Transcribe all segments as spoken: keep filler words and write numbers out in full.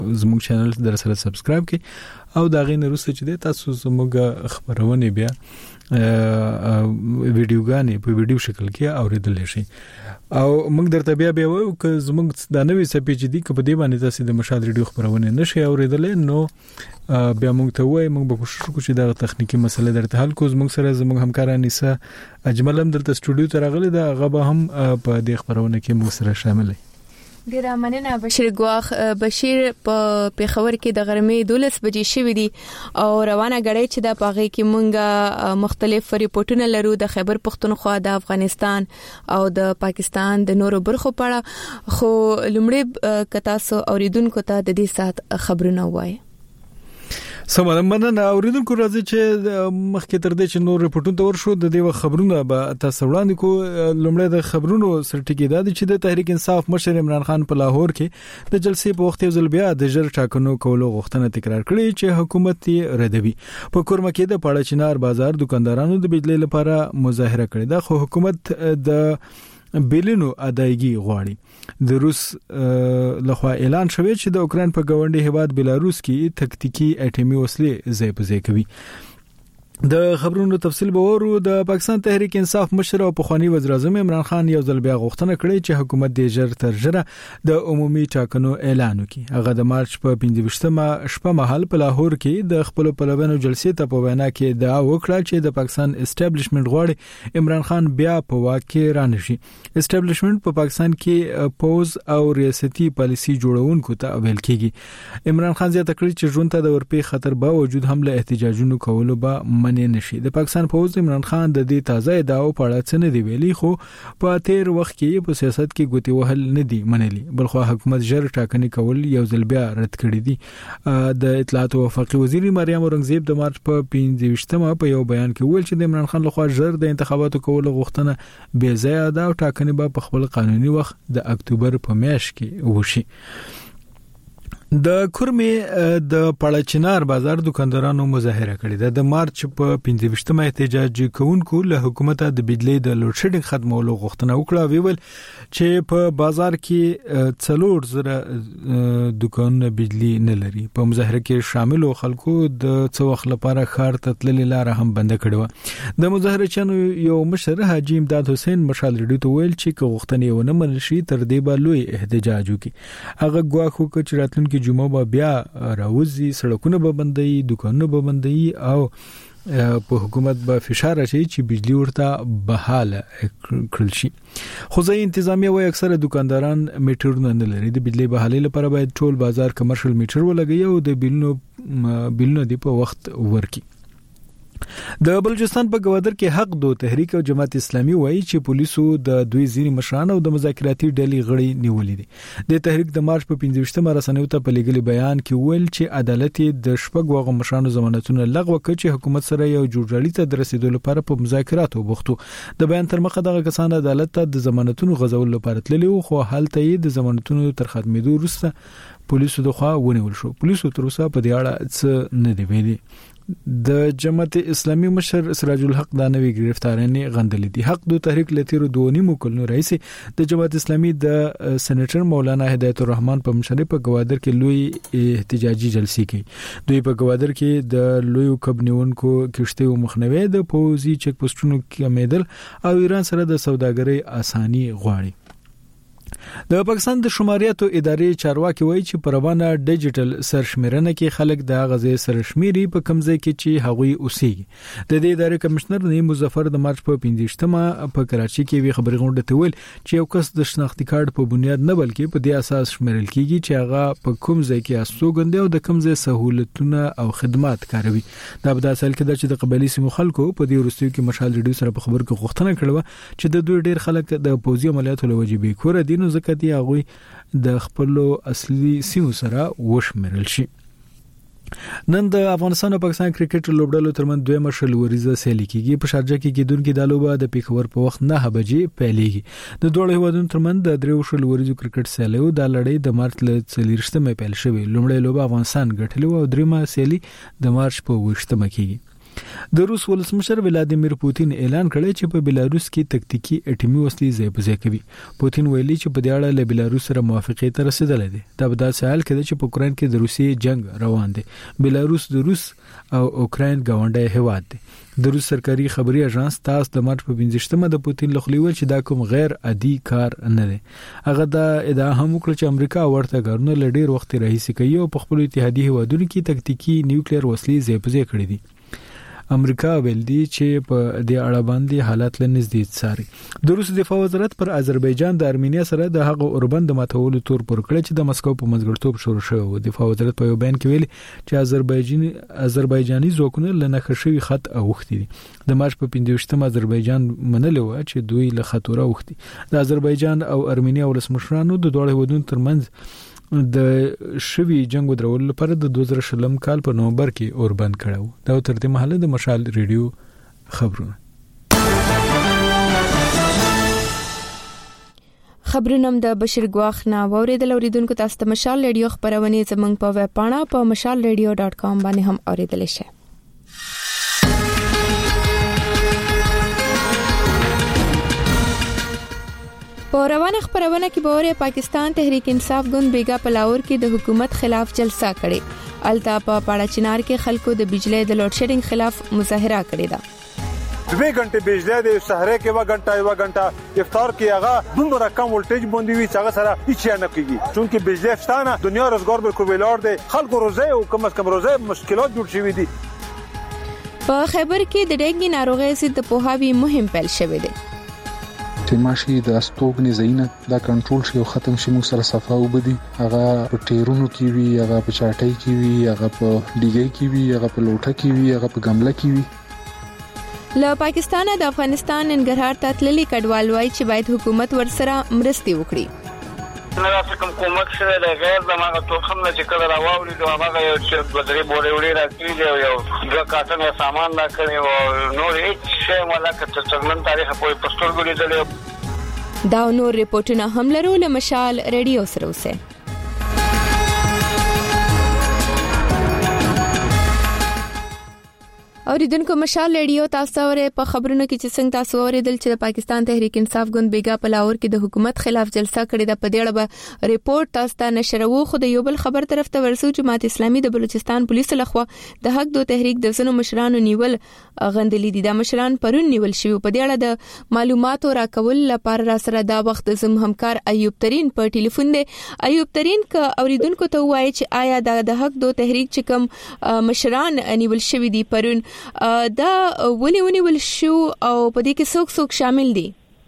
زموږ چینل در سره سبسکرایب کړئ او دا غي نه وروسته چې تاسو زموږ خبرونه بیا ویډیوګانې په ویډیو شکل کې اوریدل شي او موږ درته بیا بیا وایو چې زموږ د نوې سپې چې دی په دې باندې تاسو د مشال ریډیو خبرونه نشي اوریدل نو بیا موږ ته وایي موږ به کوشش وکړو چې دا تخنیکی مسله درته حل کوو. زموږ سره زموږ همکار انیسه اجمل هم درته سټوډیو ته راغلي دا غو هم په دې خبرونه کې موږ سره شامل دي. ډیره مننه بشیر ګواخ. بشیر په پیښور کې د غرمې دولس بجې شوې دي او روانه غړې چې د پاغې کې مونږه مختلف ریپورتونه لرو د خیبر پختونخوا د افغانستان او د پاکستان د نورو برخو په اړه خو لمړی کتا سو اوریدونکو ته د دې سات خبرونه وایي. سمه مننه اوریدونکو راځي چې مخکې تر دې چې نور ریپورتونه تور شو د دې خبرونه به تاسو وړاندې کو. لومړی د خبرونو سرټکی دا چې د تحریک انصاف مشر عمران خان په لاهور کې د جلسې په وخت یو ځل بیا د جر ټاکنو کولو غوښتنه تکرار کړې چې حکومت یې ردوي. په کورمه کې د پاړه چنار بازار دکاندارانو د بجلی لپاره مظاهره کړې ده خو حکومت د بیلونو ادایګي غواړي. د روس لخوا اعلان شوی چې د اوکران په ګاونډي هیواد بلاروس کې تکتیکی اټومي وسلې ځای په ځای کوي. د خبرونو تفصیل به ورو. د پاکستان تحریک انصاف مشر او پخوانی وزیر اعظم عمران خان یو ځل بیا غوښتنه کړې چې حکومت د جر تر جره د عمومي ټاکنو اعلان وکړي. هغه د مارچ په پنځه شپه مهال په لاهور کې د خپل پلوانو جلسې ته په وینا کې دعا وکړه چې د پاکستان اسټابلیشمنت غواړي عمران خان بیا په واک کې رانشي. اسټابلیشمنت په پاکستان کې پوز او ریاستي پالیسي جوړونکو ته ویل کېږي. عمران خان زیاته کړی چې ژوند ته د ورپی خطر باوجود هم له احتجاجونو کولو به نشي. د پاکستان فوج عمران خان د دې تازه ادعاو په اړه څه نه دی ویلي خو په تیر وخت کې په سیاست کې ګوتې وهل نه دی منلي بلخو حکومت جر ټاکنې کول یو ځل بیا رد کړی دی. د اطلاعات او وفاقي وزیر مریم اورنګزیب د مارچ په پنځه شپه په یو بیان کې ویل چې د عمران خان لخوا جر د انتخاباتو کولو غوښتنه بې ځای ده او ټاکنې به په خپل قانوني وخت د اکتوبر په میاشت کې وشي. د کورمې د پړچنار بازار دکاندارانو مظاهره کړې ده. د مارچ په پنځه شپه احتجاج کوونکو له حکومت د بجلی د لوډ شیډینګ ختمولو غوښتنه وکړه. ویل چې په بازار کې څلور زره دکانونه بجلی نه لري. په مظاهره کې شامل خلکو د څو وخت لپاره ښار ته تللې لار هم بند کړې و. د مظاهره چانو یو مشر حاجی امداد حسین مشال ریډیو ته ویل چې غوښتنې ونه منل شي تر دې به لوی احتجاج وکړي. هغه ګواښ وکړ چې راتلونکي جمعه به بیا راوځي سړکونه به بندي دکانونه به بندي او په حکومت به فشار شي چې بجلی ورته بحاله کړل شي. خو ځای انتظامیه وایي اکثره دکانداران میټرونه نه لري. د بجلی بحالي لپاره باید ټول بازار کمرشل میټر ولګي او د بیلونو بیلونو دی په وخت ورکی. د بلوچستان په گوادر کې حق دو تحریک او جماعت اسلامي وایي چې پولیسو د دوی ځینی مشران او د مذاکراتي ډلې غړي نیولې دي. د تحریک د مارچ په پنځه شپه رسنیو ته په لګلي بیان کې ویل چې عدالت د شپږ وغه مشرانو ضمانتونه لغوه کړي چې حکومت سره یو جوړجاړي ته د رسیدو لپاره په مذاکراتو بوختو. د بیان تر مخه دغه کسان عدالت ته د ضمانتونو غځول لپاره تللي خو حالت یې د ضمانتونو تر ختمېدو وروسته پولیسو دغه ونیول شو. پولیسو تر اوسه په دې اړه څه نه دی ویلي. د جماعت اسلامي مشر سراج الحق دا نوې گرفتارانه غندلې دي. حق دو تحریک لتیرو دونی مکلنو رئیس د جماعت اسلامي د سېنیټر مولانا هدایت الرحمن په مشرۍ په گوادر کې لوی احتجاجي جلسې کوي. دوی په گوادر کې د لوی کبنیونکو کشته مخنیوي د پوزي چک پوسټونو کمیدل او ایران سره د سوداګرۍ اساني غواړي. د پاکستان د شماریاتو ادارې چارواکي وایي چې په روانه ډیجیټل سرشمیرنه کې خلک د غزې سرشمیري په کمزې کې چې هغوی اوسېږي. د دې ادارې کمشنر نیم مظفر د مارچ په پنځه شپه په کراچي کې وی خبري غونډه ته ویل چې یو کس د شناختی کارت په بنیاد نه بلکې په دې اساس شمیرل کیږي چې هغه په کوم ځای کې استوګنده او د کوم ځای سہولتونه او خدمات کاروي. دا په داسې حال کې چې د قبایلی سیمو خلکو په دې وروستیو کې مشال ریډیو سره په خبر کې غوښتنه کړې چې د دوی ډیر خلک د پوزي عملیاتو لوجې به کور دي نو ځکه دی هغه د خپل اصلي سیمو سره وشمرل شي. نن د افغانستان او پاکستان کرکټ لوبډلو ترمن دویمه شلوریزه سیالي کیږي. په شارجه کې کېدونکې د لوبه د پیښور په وخت نه بجې پیلېږي. د دوه هیوادونو ترمن د دریو شلوریزو کرکټ سیالي د لړۍ د مارچ ل څلورشتمه پیل شوې. لومړی لوبه افغانستان ګټلې او دریمه سیالي د مارچ په وشتمه کېږي. د روس ولسمشر ولادیمیر پوتین اعلان کړی چې په بلاروس کې تکتیکی اټومي وسلې ځای په ځای کوي. پوتین ویلي چې په دې اړه له بلاروس سره موافقه ته رسیدلې ده. دا په داسې حال کې ده چې په اوکرين کې د روسي جنگ روان دی. بلاروس د روس او اوکرين ګاونډي هیواد دی. د روس سرکاري خبري اژانس تاس د مارچ په پنځمه د پوتین لخوا ویل چې دا کوم غیر عادي کار نه دی. هغه دا ادعا هم وکړه چې امریکا ورته کارونه لډیر وخت راهیسې کوي او په خپل اتحادیه هیوادونو کې تکتیکی نیوکلیر وسلې ځای په ځای کړې دي. امریکا ویل دي چې په دې اړه باندې حالات لنږدې څاري. د روس دفاع وزارت پر آذربایجان د ارمینیا سره د هغه اوربند ماتولو تور پر کړی چې د مسکو په منځګړتوب شروع شوی و. دفاع وزارت په یو بیان کې ویلي چې آذربایجاني آذربایجاني ځواکونه لنخښ شوی خط اوختي دي. د مارچ په پنځمه آذربایجان منلو چې دوی له خطوره اوختي. د آذربایجان او ارمینیا ولسمشرانو د دوه هیوادونو ترمنځ د شوی جنگ ودرول لپاره د دوه زره شلم کال په نومبر کې اوربند کړو. دا تر دې مهاله د مشال ریډیو خبرونه خبرونه د بشیر ګواخ نه اوریدل. اوریدونکو تاسو ته مشال ریډیو خبرونه زمنګ په ویب پاڼه په مشال ریډیو ډاٹ کام باندې هم اوریدل شئ. په روانه خبرونه کې به وره پاکستان تحریک انصاف ګوند بیگا پلاور کې د حکومت خلاف جلسه کړې. التا په پاړه چنار کې خلکو د بجلی د لوډ شیډینګ خلاف مظاهره کړې ده. دوه غنټه بجلی د سحره کې و غنټه یو غنټه افطار کې هغه دومره کم ولټیج باندې وی چې هغه سره هیڅ نه کیږي چونکه بجلی فتانه دنیا روزګار بالکل ویلار دي. خلکو روزه او کم از کم روزه مشکلات جوړ شوي دي. په خیبر کې د ډنګي ناروغي ضد پوهاوی مهم پیل شوی دی. ماشي د استوګنې زینه دا کنټرول شي او ختم شي مو سره صفه وبدي. هغه په ټیرونو کې وی، هغه په چاټۍ کې وی، هغه په ډیګۍ کې وی، هغه په لوټه کې وی، هغه په ګمله کې وی. له پاکستان د افغانستان ننګرهار ته تللي کډوال وای چې باید حکومت ورسره مرستي وکړي. نه راځي کوم کومک سره د غیر دماغه توخم نه چې کله راوړي دوه هغه یو چې بدري بورې وړي راځي دی یو د کاټن سامان لا کړي او نور هیڅ شی ولا کته څنګه تاریخ په پستور ګولې دلې. دا نور ریپورتونه هم لرو له مشال ریډیو سره اوسه. اوریدونکو مشال ریډیو تاسو ورې په خبرونو کې چې څنګه تاسو اوریدل چې د پاکستان تحریک انصاف ګوند بیگا پلاور کې د حکومت خلاف جلسه کړې ده. په دې اړه به ریپورت تاسو ته نشرو. خو د یو بل خبر طرف ته ورسو. جماعت اسلامي د بلوچستان پولیسو لخوا د حق دو تحریک د زنو مشرانو نیول غندلې دي. د مشران پرون نیول شوی. په دې اړه د معلوماتو راکول لپاره را سره دا وخت زم همکار ایوب ترين په ټلیفون دی. ایوب ترين ک اوریدونکو ته وایي چې آیا د حق دو تحریک چې کوم مشران نیول شوی دي پرون دا ونی ونی ول شو او په دې کې څوک څوک شامل دي؟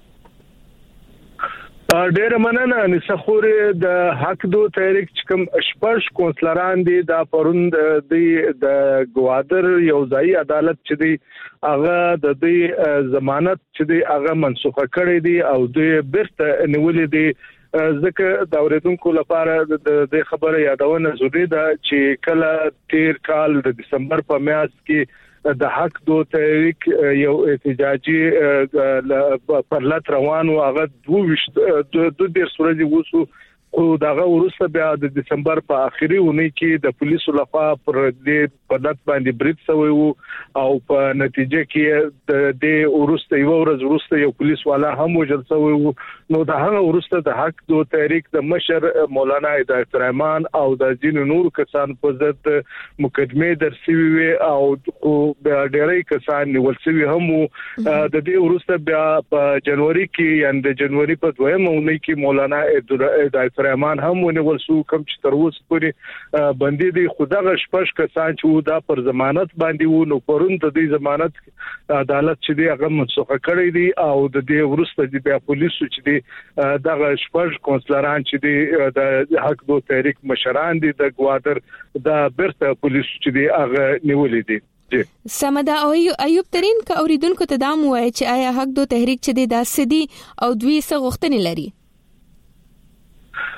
ډېر مننه نسخوري د حق دو تحریک کوم شپږ کونسلران دي دا پروند دی د گوادر یو ځای عدالت چې دی هغه د دې ضمانت چې دی هغه منسوخه کړې دي او د بیرته نیولې دي. ځکه د اوریدونکو لپاره د خبره یادونه ضروري ده چې کله تیر کال د دسمبر په میاشت کې د حق دو تحریک یو احتجاجي پرلط روان او هغه دوه دوه ډیر سوري وسو خو داغه ورسته بیا د دسمبر په اخیری ونی کې د پولیسو لخوا پر دې پرلط باندې بریټ شوی وو او په نتیجه کې د دې ورسته یو ورځ ورسته یو پولیس والا هم وژل شوی وو. نو د هغه ورسته د حق دو تحریک د مشر مولانا هدایت الرحمن او د جن نور کسان په ضد مقدمه درسوي وي او ډېرې کسان نیول شوی هم د دې ورسته بیا په جنوري کې یعنی د جنوري په دویمه ونی کې مولانا هدایت الرحمن هم ونیول شو کوم چې تر اوسه پورې باندې دي. خدای شپږ کسان چې دا پر ضمانت باندې وو نو پرون د دې ضمانت عدالت چې دی هغه منسوخه کړی دي او د دې ورسته د بیا پولیسو چې دی دغه شپږ کونسلران چې دی د حق دو تحریک مشران دي د گوادر د برته پولیسو چې دی هغه نیولې دي. سمدا او ایوب ترين ک اوریدونکو ته دام وای چې آیا حق دو تحریک چې دی داسې دي او دوی څه غوښتنې لري؟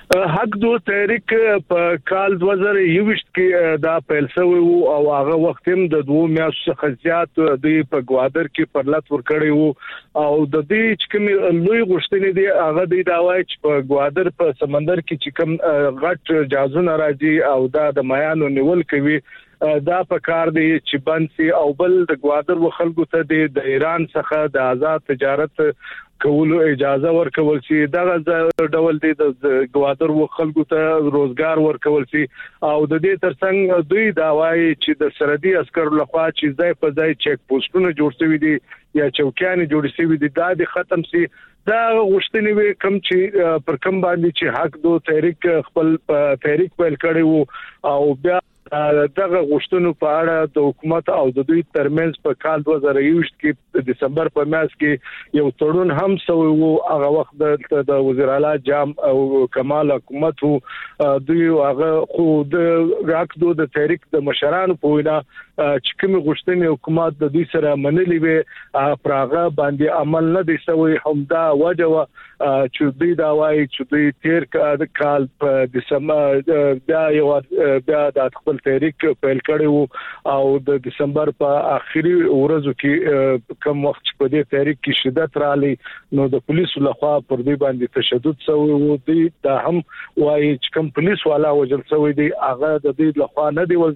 حق دو تحریک په کال دوه زره یوویشت کې دا پیل شوی وو او هغه وخت هم د دوه میاشتو څخه زیات د په ګوادر کې پرلط ورکړی وو او د دې چې کوم لوی غوښتنې دي هغه د داوای چې په ګوادر په سمندر کې چې کوم غټ جهازونه راځي او دا د مایانو نیول کوي دا په کار دی چې بنسي او بل د ګوادر وخلکو ته د ایران څخه د آزاد تجارت کولو اجازه ورکول شي دا ډول دی د ګوادر وخلکو ته روزګار ورکول شي او د دې ترڅنګ دوی دا وایي چې د سرحدي عسکرو لخوا چې ځای په ځای چیک پوسټونه جوړ شوي دي یا چوکیان جوړ شوي دي دا د ختم شي دا غوښتنې وي کوم چې پر کوم باندې چې حق دو تحریک خپل تحریک پیل کړی وو او بیا دغه غوښتنو په اړه د حکومت او د دوی ترمنځ په کال دوه زره یوویشت کې د دسمبر په میاشت کې یو تړون هم شوی وو هغه وخت د وزیر اعلی جام او کمال حکومت وو دوی هغه خو د راکدو د تحریک د مشرانو په وینا چې کوم غوښتنې حکومت د دوی سره منلې وي پراغه باندې عمل نه دي شوی همدا وجه چې دوی دا وایي چې دوی تیر کال په دسمبر بیا یو بیا د خپل تحریک پیل کړی وو او د دسمبر په اخري ورځو کې کوم وخت په دې تحریک کې شدت رالی نو د پولیسو لخوا پر دې باندې تشدد شوی وو دوی دا هم وایي چې کوم پولیس والا وجل شوی دی هغه د دې لخوا نه دی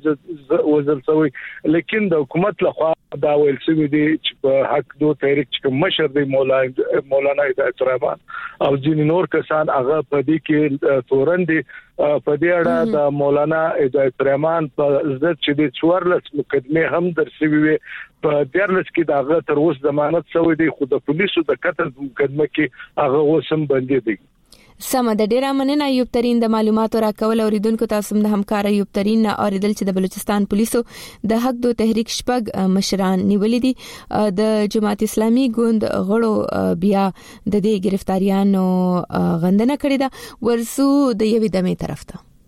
وجل شوی لیکن د حکومت لخوا دا ویل شوی دی چې په حق دو تحریک چې مشر دی مولانا مولانا هدایت الرحمن او ځینې نور کسان هغه په دې کې تورن دي په دې اړه د مولانا هدایت الرحمن په عزت چې د څوارلس مقدمه هم درسوي وي په دیارلس کې داغه تر اوس ضمانت شوی دی خو د پولیسو د قتل مقدمه کې هغه اوسم باندې دی سم د ډیره مننه ایوب ترين د معلوماتو راکول اوریدونکو تاسو د همکار ایوب ترين اوریدل چې د بلوچستان پولیسو د حق دو تحریک شپږ مشران نیولې دي د جماعت اسلامي ګوند غړو بیا د دې گرفتاریانو غندنه کړې ده ورسو د یوې دمه طرف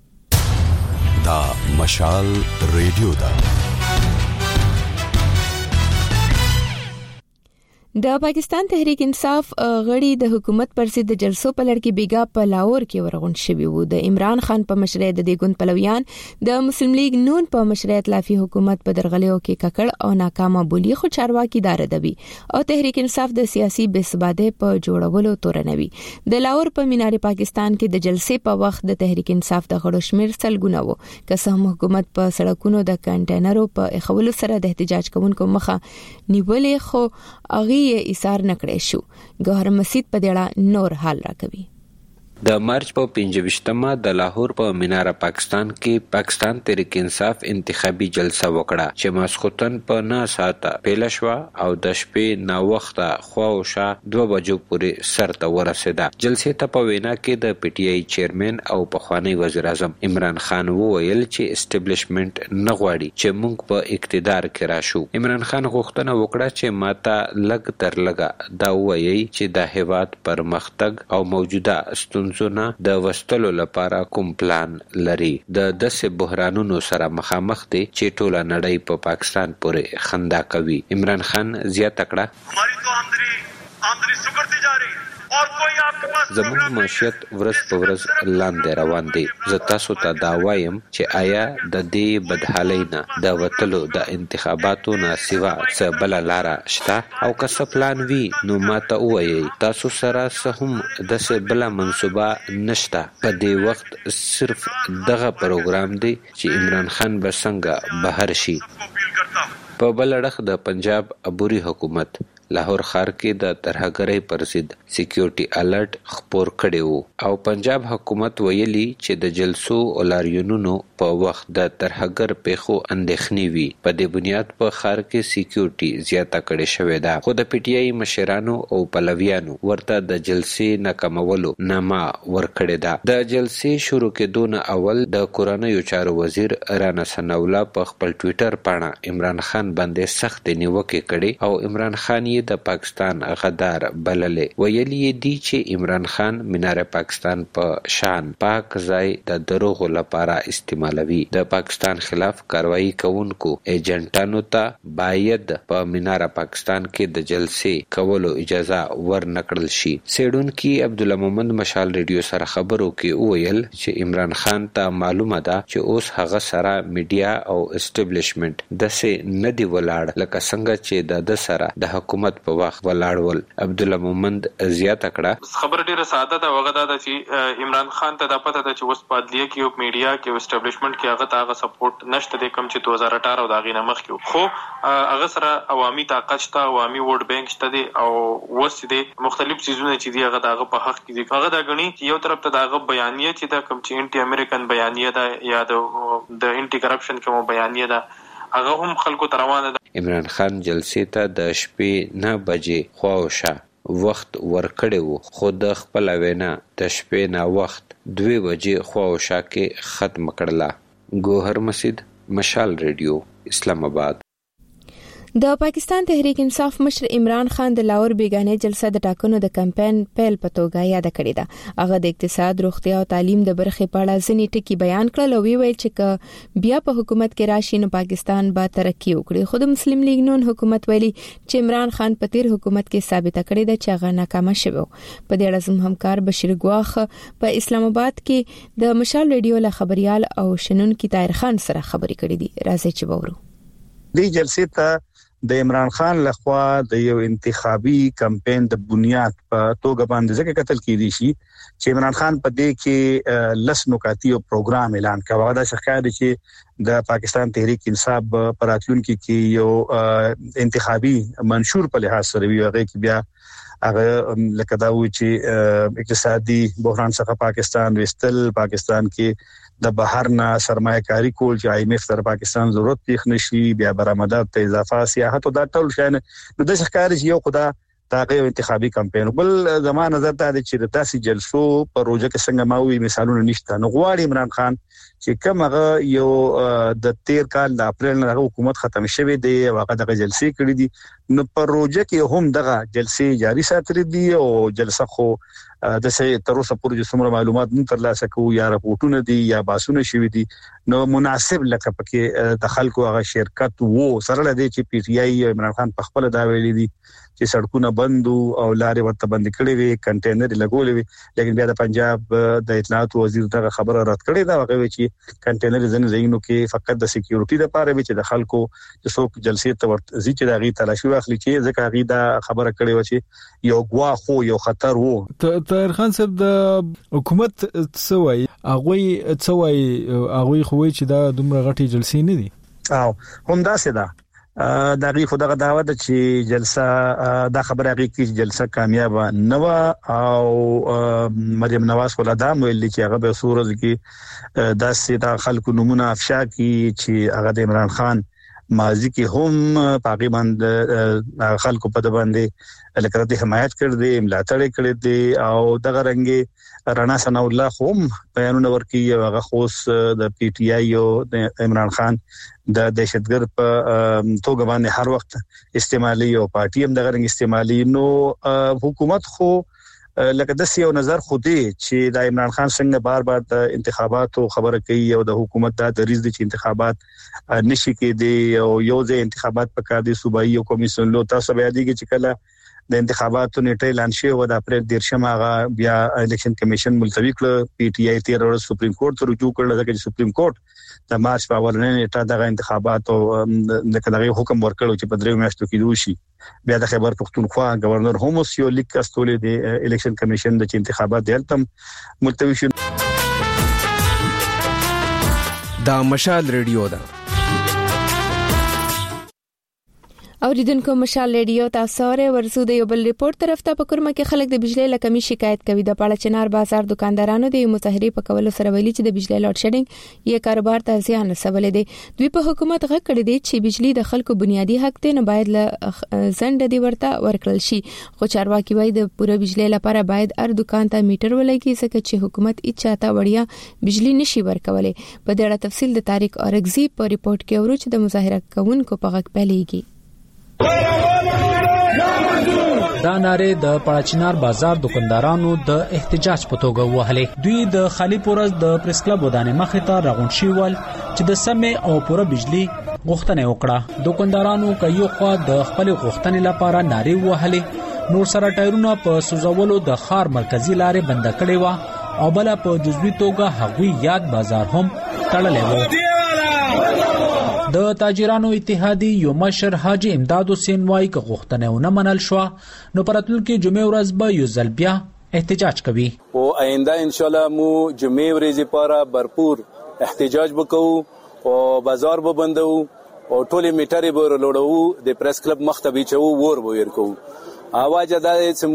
ته دا مشال ریډیو دا د پاکستان تحریک انصاف غړي د حکومت پر ضد د جلسو په لړ کې بیګا په لاهور کې ورغون شوی وو د عمران خان په مشرۍ د دې ګوند پلویان د مسلم لیگ نون په مشرۍ ائتلافي حکومت په درغلیو کې ککړ او ناکامه بولی خو چارواکي دار دبي او تحریک انصاف د سیاسي بسباده په جوړولو تورنوي د لاهور په مینار پاکستان کې د جلسې په وخت د تحریک انصاف د غړو شمیر سلګونه وو قسم حکومت په سړکونو د کنټینرو په اخولو سره د احتجاج کوونکو مخه نیولې خو اغي یې ایثار نکړې شو ګوهر مسجد په دړه نور حال راکوي د مارچ په پنځه ویشتمه د لاهور په مینار پاکستان کې پاکستان تحریک انصاف انتخابي جلسه وکړه چې ماسختن په نه ساعته پیل شو او د شپې نا وخته خواوشا دوه بجو پورې سر ته ورسېده جلسې ته په وینا کې د پی ټی آی چیرمن او پخوانی وزیر اعظم عمران خان وویل چې اسټابلیشمنت نه غواړي چې موږ په اقتدار کې راشو عمران خان غوښتنه وکړه چې ماته لګ تر لګه دا وایي چې د هیواد پرمختګ او موجوده ستون زونه د وستلو لپاره کوم پلان لري د داسې بحرانونو سره مخامخ دي چې ټوله نړۍ په پاکستان پورې خندا کوي عمران خان زیاته کړه हमारी तो आमदनी आमदनी सुकड़ती जा रही और कोई आपके पास زموږ معیشت ورځ په ورځ لاندې روان دي زه تاسو ته دا وایم چې آیا د دې بدحالۍ نه د وتلو د انتخاباتو نه سوا څه بل لاره شته او که څه پلان وي نو ماته وایي تاسو سره څه هم د بل منصوبه نشته په دې وخت صرف دغه پروګرام دی چې عمران خان به څنګه بهر شي په بل اړخ د پنجاب عبوري حکومت لاهور ښار کې د ترهګرۍ پر ضد سکیورټي الرټ خپور کړی وو او پنجاب حکومت ویلي چې د جلسو او لاریونونو په وخت د ترهګر پیښو اندېښنې وي په دې بنیاد په ښار کې سکیورټي زیاته کړې شوې ده خو د پی ټی آی مشرانو او پلویانو ورته د جلسې ناکامولو نامه ورکړې ده د جلسې شروع کېدو نه اول د کورنیو چارو وزیر رانا ثناء الله په خپل ټویټر پاڼه عمران خان باندې سخت نیوکې کړې او عمران خان د پاکستان غدار بللې. ویلي دي چې عمران خان مینار پاکستان په شان پاک ځای د دروغ لپاره استعمالوي. د پاکستان خلاف کاروایی کوونکو ایجنټانو ته باید په مینار پاکستان کې د جلسې کولو اجازه ورنکړل شي. سیډونکي عبدالله محمد مشال ریډیو سره خبرو کې وویل چې عمران خان ته معلومه ده چې اوس هغه سره میډیا او اسټابلیشمنت دسه ندی ولاړ لکه څنګه چې د د سره د حکومت په وخت ولاړ ول. عبدالله محمد زیاته کړه خبر ډیره ساده ده وغه دا چې عمران خان ته د پته ده چې اوس په عدلیه کې او میډیا کې او اسټابلیشمنت کې هغه ته هغه سپورټ نشته د کم چې دو هزار اٹھارہ او دا غینه مخ کې خو هغه سره عوامي طاقت شته، عوامي ووټ بانک شته دي او وس دي مختلف چیزونه چې دی هغه دغه په حق کې دي. هغه دا غني یو طرف ته دغه بیانیه چې دا کم چې انټي امریکن بیانیه ده یا د انټي کرپشن کوم بیانیه ده هغه هم خلکو تروانه ده. عمران خان جلسې ته د شپې نه بجې خواوشا وخت ورکړی وو خو د خپل وینا د شپې نه وخت دوه بجې خواوشا کې ختم کړله. ګوهر مسجد، مشال ریډیو، اسلام آباد. د پاکستان تحریک انصاف مشر عمران خان د لاهور بیگانه جلسه د ټاکنو د کمپاین پیل په توګه یاد کړې ده. هغه د اقتصاد، روغتیا او تعلیم د برخې په اړه ځینې ټکي بیان کړل او ویل چې بیا په حکومت کې راشي نو پاکستان به ترقی وکړي. خو د مسلم لیگ نون حکومت ویلي چې عمران خان په تیر حکومت کې ثابت کړی ده چې هغه ناکام شوی. په دې اړه زموږ همکار بشیر ګواخ په اسلام آباد کې د مشال ریډیو له خبريال او شنونکي طاهر خان سره خبرې کړې دي. راځي چې وورو. دې جلسې ته د عمران خان لخوا د یو انتخابي کمپاین د بنیاد په توګه باندې ځکه قتل کیدی شي چې عمران خان په دې کې لس نکاتی او پروګرام اعلان کړ. دا ښکاري چې د پاکستان تحریک انصاف پراتلونکو کې یو انتخابي منشور په لحاظ سره وی هغه کې بیا هغه لکه دا و چې اقتصادي بحران څخه پاکستان وستل، پاکستان کې د بهرنه سرمایه کاری کول چې آی ایم ایف تر پاکستان ضرورت پیښ نشي، بیا برآمدات ته اضافه سیاحت او دا ټول شان نو د ښکاري چې یو خدا تاغه انتخابي کمپاین. بل زمانه نظر ته چې د تاسو جلسو پروژه کې څنګه ماوي مثالونه نشته. نو غواړي عمران خان چې کوم هغه یو د تیر کال د اپریل نه حکومت ختم شوه دی واقع دغه جلسې کړې دي نو پروژه کې هم دغه جلسې جاری ساتري دي او جلسه خو د سې تر اوسه پورې څومره معلومات نه ترلاسه کوو یا راپورټونه دي یا باسونه شوي دي نو مناسب لکه پکې د خلکو هغه شرکت وو سره لدی چې پی ټی آی عمران خان په خپل دا ویلي دي چې سړکونه بندو او لارې ورته بند کړې وي، کنټینر لګولې وي، لیکن بیا د پنجاب د اطلاعات وزیر دغه خبره رد کړې دا هغه چې کنټینر ځنه زینو کې فقط د سکیورټي لپاره وي چې د خلکو د څوک جلسې ته ورته ځي چې دغه تلاشي واخلي چې ځکه هغه دا خبره کړې و چې یو غوا خو یو خطر وو. طاهر خان صاحب د حکومت څوای هغه څوای هغه خو چې دا دومره غټي جلسې نه دي او هم دا سده دغه خدغه دعوت چې جلسه دا خبره هغه کې جلسه کامیاب نه و او مریم نواز ولادام ویل چې هغه به سورز کې د سیدا خلکو نمونه افشا کی چې هغه د عمران خان ماضی کې هم پاکي باندې خلکو په د باندې لکه د حمایت کړ دي ملاتړ کړی دي او دغه رنګي رانا ثنا الله هم بیانونه ورکي هغه خوس د پی ټی آی او د عمران خان د دهشتګرد په توګه باندې هر وخت استعمالي او پارټي هم دغه رنګ استعمالي نو حکومت خو لکه د سیو نظر خودي چې د عمران خان څنګه بار بار د انتخاباتو خبره کوي او د حکومت د دریز د انتخابات نشي کېدي او یو ځای انتخابات په کار دي صوبایي او کمیسیون لو تاسو بیا دي چې کله د انتخاباتو نیټه اعلان شوی و د اپریل دیرشم هغه بیا الیکشن کمیشن ملتوی کړ، پی ټی آی تیر ورځ سپریم کورټ ته رجوع کړل ځکه چې سپریم کورټ د مارچ په اولنۍ نیټه دغه انتخابات او د کډغي حکم ورکړو چې په دریو میاشتو کې دوشي. بیا د خیبر پختونخوا گورنر هوموس یو لیک استولې د الیکشن کمیشن د انتخابات دلته ملتوی شو. دا مشال ریډیو ده. اوریدونکو مشال ریډیو تاسو سره ورسو د یو بل ریپورت طرف ته په کورمه کې خلک د بجلی لکمي شکایت کوي. د پاړه چنار بازار دکاندارانو د مظاهرې په کولو سره ویلي چې د بجلی لوډ شیډینګ یې کاروبار ته زیان رسولې دي. دوی په حکومت غږ کړی دی چې بجلی د خلکو بنیادی حق دی نو باید له زنده دی ورته ورکړل شي. خو چارواکي وایي د پوره بجلی لپاره باید هر دکان ته میټر ولګي ځکه چې حکومت هیڅ چاته وړیا بجلی نشي ورکولای. په دې اړه تفصیل د طارق اورګزي په ریپورت کې ورو چې د مظاهره کوونکو په غږ پیلېږي. دا ناره د پړاچینار بازار دکاندارانو د احتجاج په توګه وهلې. دوی د خالی پورز د پریس کلب ودانې مخې ته راغونډ شول چې د سمې او پوره بجلی غوښتنه وکړه. دکاندارانو کایو خوا د خپل غوښتنې لپاره ناره وهلې، نور سره ټایرونه په سوزولو د خار مرکزی لارې بند کړې و او بل په جزوی توګه هغوی یاد بازار هم تړلې و. د تاجرانو اتحادی یو مشر حاجی امداد حسین وايي که غوښتنه ونه منل شو نو پراتلونکي جمعې ورځ به یو ځل بیا احتجاج کوي. او آینده ان شاء الله مو جمعې ورځ لپاره भरपूर احتجاج وکړو او بازار به بندو او ټولې میټرې به لوړو، د پریس کلب مختبي چو ور به ورکو. اواز ادا چې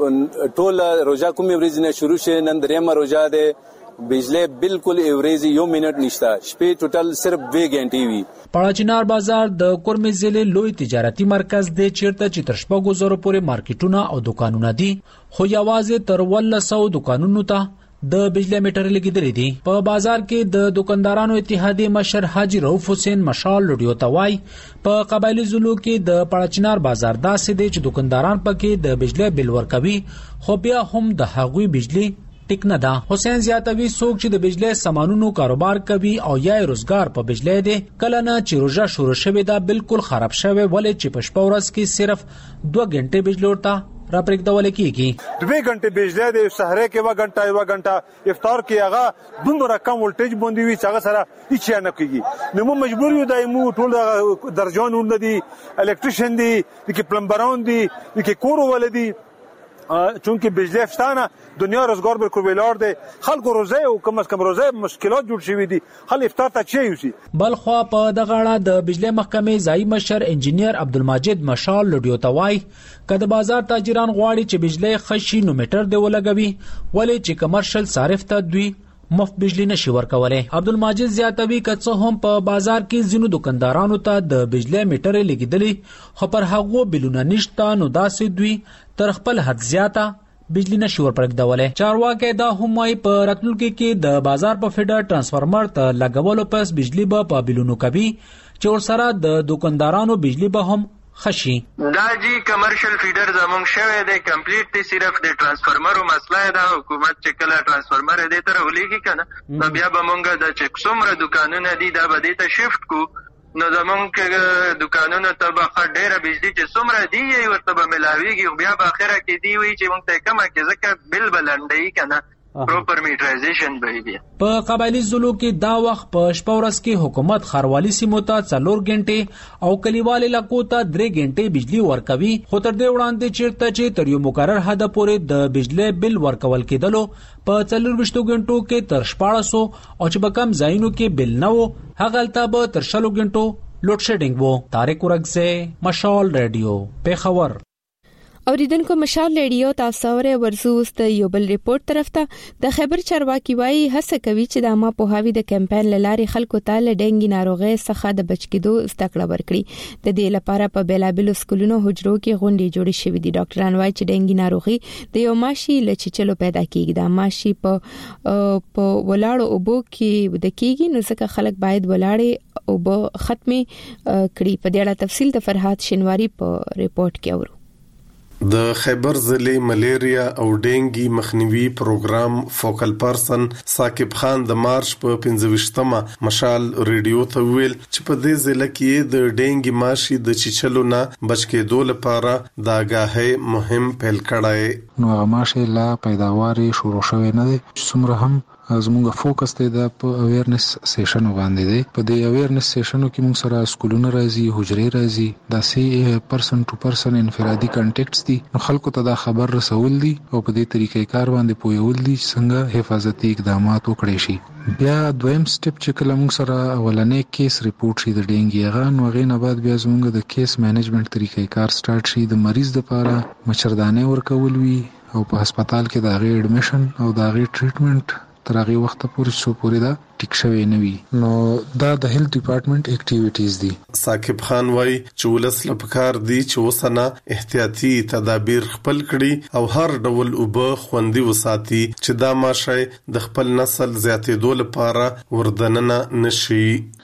مو ټول روزه کومې ورځ نه شروع شي، نن درېمه روزه ده، بجلی بالکل ایوریزي یو منټ نشته، شپې ټوټل صرف دوه غنټې وي. پړاچینار بازار د کورمې ضلع لوی تجارتي مرکز دی چیرته چې تر شپږو زرو پورې مارکیټونه او دکانونه دي، خو یوازې تر ولس سو دکانونو ته د بجلی میټر لګیدلې دي. په بازار کې د دکاندارانو اتحادیې مشر حاجی رؤف حسین مشال لډیو توای په قبایلی زلو کې د پړاچینار بازار داسې دی چې دکانداران پکې د بجلی بل ورکوي، خو بیا هم د هغوی بجلی ټیک نه ده. حسین زیاتوي څوک چې د بجلی سامانونو کاروبار کوي او یا روزګار په بجلی دی، کله نه چې روزه شروع شوه دا بالکل خراب شوه، ولې چې په شپه ورځ کې صرف دوه غنټې بجلی ورته را پرېږدول کېږي. دوه غنټې بجلی دی، سحر کې یو غنټه یو غنټه افطار کې هغه دومره کم ولټیج باندې وي چې هغه سره هیڅ نه کېږي. نو موږ مجبور یو د مو ټول درجانون دي، الکتریشن دي، د پلمبران دي، د کورو ولدي، چونکه بجلی افستانه دنیا روزگار بر کوبیلار ده، خلق روزه او کم از کم روزه مشکلات جوړ شوی دي، خل افطار ته چي وسی. بل خو په دغه اړه د بجلی محکمې ځای مشر انجینیر عبدالمجید مشال لډیو توای کله بازار تاجران غواړي چې بجلی خشي نو میټر دی ولګوي، ولې چې کمرشل صارف ته دوی مفت بجلی نشي ورکولای. عبدالمجید زیاتوي کڅه هم په بازار کې زینو دکاندارانو ته د بجلی میټر لګیدلې، خو پر هغه بلونه نشته، نو داسې دوی تر خپل حد زیاته بجلی نشي ورپرېږدولای. چارواکي دا هم وايي په راتلونکي کې د بازار په فیډر ترانسفارمر ته لګولو پس بجلی به په بلونو کوي چې ورسره د دکاندارانو بجلی به هم خشي. دا جی کمرشل فیډر زمونږ شوی دی کمپلیټ دی، صرف د ترانسفارمرو مسله ده. حکومت چې کله ترانسفارمر دې ته راولېږي کنه نو بیا به مونږ د چې څومره دکانونه دي دا به دې ته شفت کو، نو زمونږ دکانونو ته به ډېره بجلی چې څومره دی یې ورته به ملاویږي، بیا به اخره کې دی وي چې مونږ ته کمه کې ځکه بل به لنډوي کنه، پروپر میټرایزیشن به وي. په قبایلی زلو کې دا وخت په شپه ورځ کې حکومت خاروالي سیمو ته څلور غنټې او کلیوال علاقو ته درې غنټې بجلی ورکوي، خو تر دې وړاندې چیرته چې تر یو مقرر حد پورې د بجلی بل ورکول کېدلو په څلور وشتو غنټو کې تر شپاړس سو او چې په کم ځایونو کې بل نه وو هغه الته به تر شلو غنټو لوډ شیډینګ وو. طارق ورغزه، مشال رادیو، پیښور. اوریدونکو مشال ریډیو تاسو ورې ورزوس د یو بل ریپورت طرف ته د خبر چارواکي وايي هڅه کوي چې د عامه پوهاوی د کمپاین لارې خلکو ته له ډنګي ناروغي څخه د بچ کېدو زده کړه ورکړي. د دې لپاره په بیلابل سکولونو حجرو کې غونډې جوړې شوې دي. ډاکټران وايي چې ډنګي ناروغي د یو ماشي له چچلو پیدا کیږي. د ماشي په په ولاړو اوبو کې د کیږي، نو ځکه خلک باید ولاړې اوبو ختمي کړي. په دې اړه تفصیل د فرحات شینواری په ریپورت کې اورو. د خیبر ضلع ملیریا او ډینګي مخنیوي پروګرام فوکل پرسن ثاقب خان د مارچ په پنځه مشال ریډیو ته ویل چې په دې ضلع کې د ډینګي ماشي د چچلو نه بچ کېدو لپاره د آګاهۍ مهم پیل کړای. نو ماشي لا پیداواري شروع شوه نه دي، څومره هم زموږ فوکس دی د اویرنس سیشن باندې دی. په دې اویرنس سیشنو کې موږ سره سکولونه راځي، حجرې راځي، د سی پرسن ټو پرسن انفرادي کانټیکټس دي، نو خلکو ته دا خبر رسول دي او په دې طریقې کار باندې پویول دي څنګه حفاظتي اقدامات وکړي شي. بیا دویم سټپ چې کله موږ سره اولنې کیس ریپورت شي د ډینګي هغه، نو هغې نه بعد بیا زموږ د کیس مینجمنټ طریقې کار سٹارټ شي. د مریض لپاره مچردانې ورکول وي او په هسپتال کې د هغې اډمیشن او د هغې ټریټمنټ تر هغه وخت پورې شو پورې دا ټیک شوی نه وي. نو دا د هیلث ډپارټمنټ اکټیویټیز دي. ثاقب خان وايي چې ولس لپاره دي چې وسنه احتیاطي تدابیر خپل کړي او هر ډول اوبه خوندي وساتي چې دا ماشه د خپل نسل زیاتېدو لپاره وردننه نشي.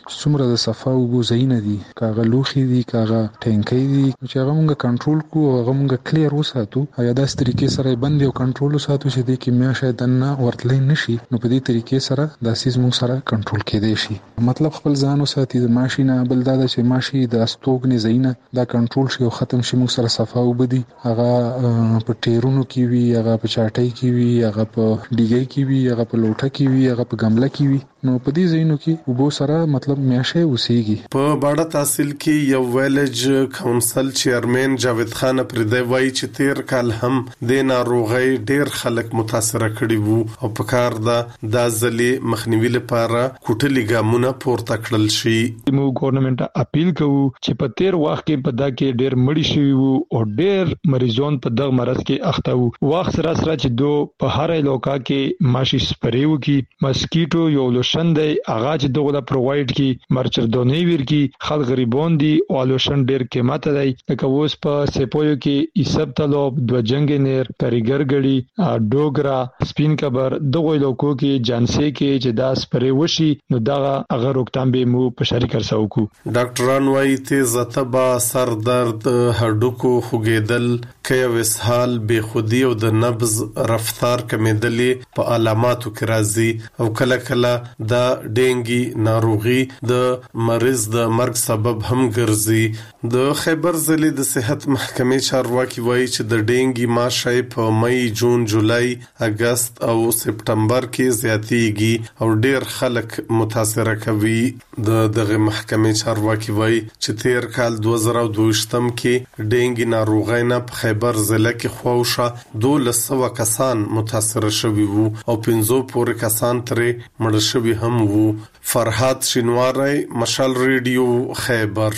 څومره د صفا او بوزینه دي کاغه لوخي دي کاغه ټینکې دي چې هغه موږ کنټرول کوو هغه موږ کلیر وساتو یا د طریقې سره باندې او کنټرول وساتو چې د کیمیا شاید نه ورتلې نشي نو په دې طریقې سره د سیس موږ سره کنټرول کېدای شي. مطلب خپل ځان وساتي د ماشینه بل دا چې ماشي د استوګنې زینه دا کنټرول شي او ختم شي موږ سره صفا وبدي هغه په ټیرونو کې وي هغه په چاټۍ کې وي هغه په ډیګۍ کې وي هغه په لوټه کې وي هغه په ګمله کې وي نو په دې ځینو کې وبو سره مطلب میاشه اوسېږي. په باډه تحصیل کې یو ویلج کونسل چیرمن جاوید خان پردی وایي چې تیر کال هم د ناروغي ډیر خلک متاثر کړي وو او په کار دا د ځلې مخنیوي لپاره کوټلي ګامونه پورته کړل شي. مو ګورنمنت اپیل کوو چې په تیر وخت کې په دا کې ډیر مړی شوی وو او ډیر مریضون په دغه مرض کې اخته وو. وخت سره سره چې دو په هر علاقہ کې ماشي سپریو کې مسکیټو یو لوشن دی هغه چې دغه پرووایډ کی مرچردونی ور کی خلک غریبون دي او لوشن ډیر قیمت دی لکه اوس په سپویو کې ایسب طلب د جنگنیر کاریګر غړي ډوګرا سپین کبر دغه علاقو کې جانسي کې چې دا سپری وشي نو دا هغه روکتام به مو په شریکر سوکو. ډاکټران وايي تیز تبا سر درد هډوکو خوګیدل کیا وسحال بے خودی او د نبض رفتار کمیدلې په علاماتو کې راځي او کله کله د ډینګي ناروغي د مریض د مرګ سبب هم ګرځي. د خیبر ضلع د صحت محکمې چارواکي وايي چې د ډینګي ماشي په مئی جون جولای اگست او سپټمبر کې زیاتېږي او ډیر خلک متاثر کوي. د دغه محکمې چارواکي وايي چې تیر کال دوه زره دوه کې ډینګي ناروغي نه په خیبر ضلع کې خوښه دولس سوه کسان متاثر شوي وو او پنځو پورې کسان ترې مړ شوي هم وو. فرحات شینواری مشال ریډیو خیبر.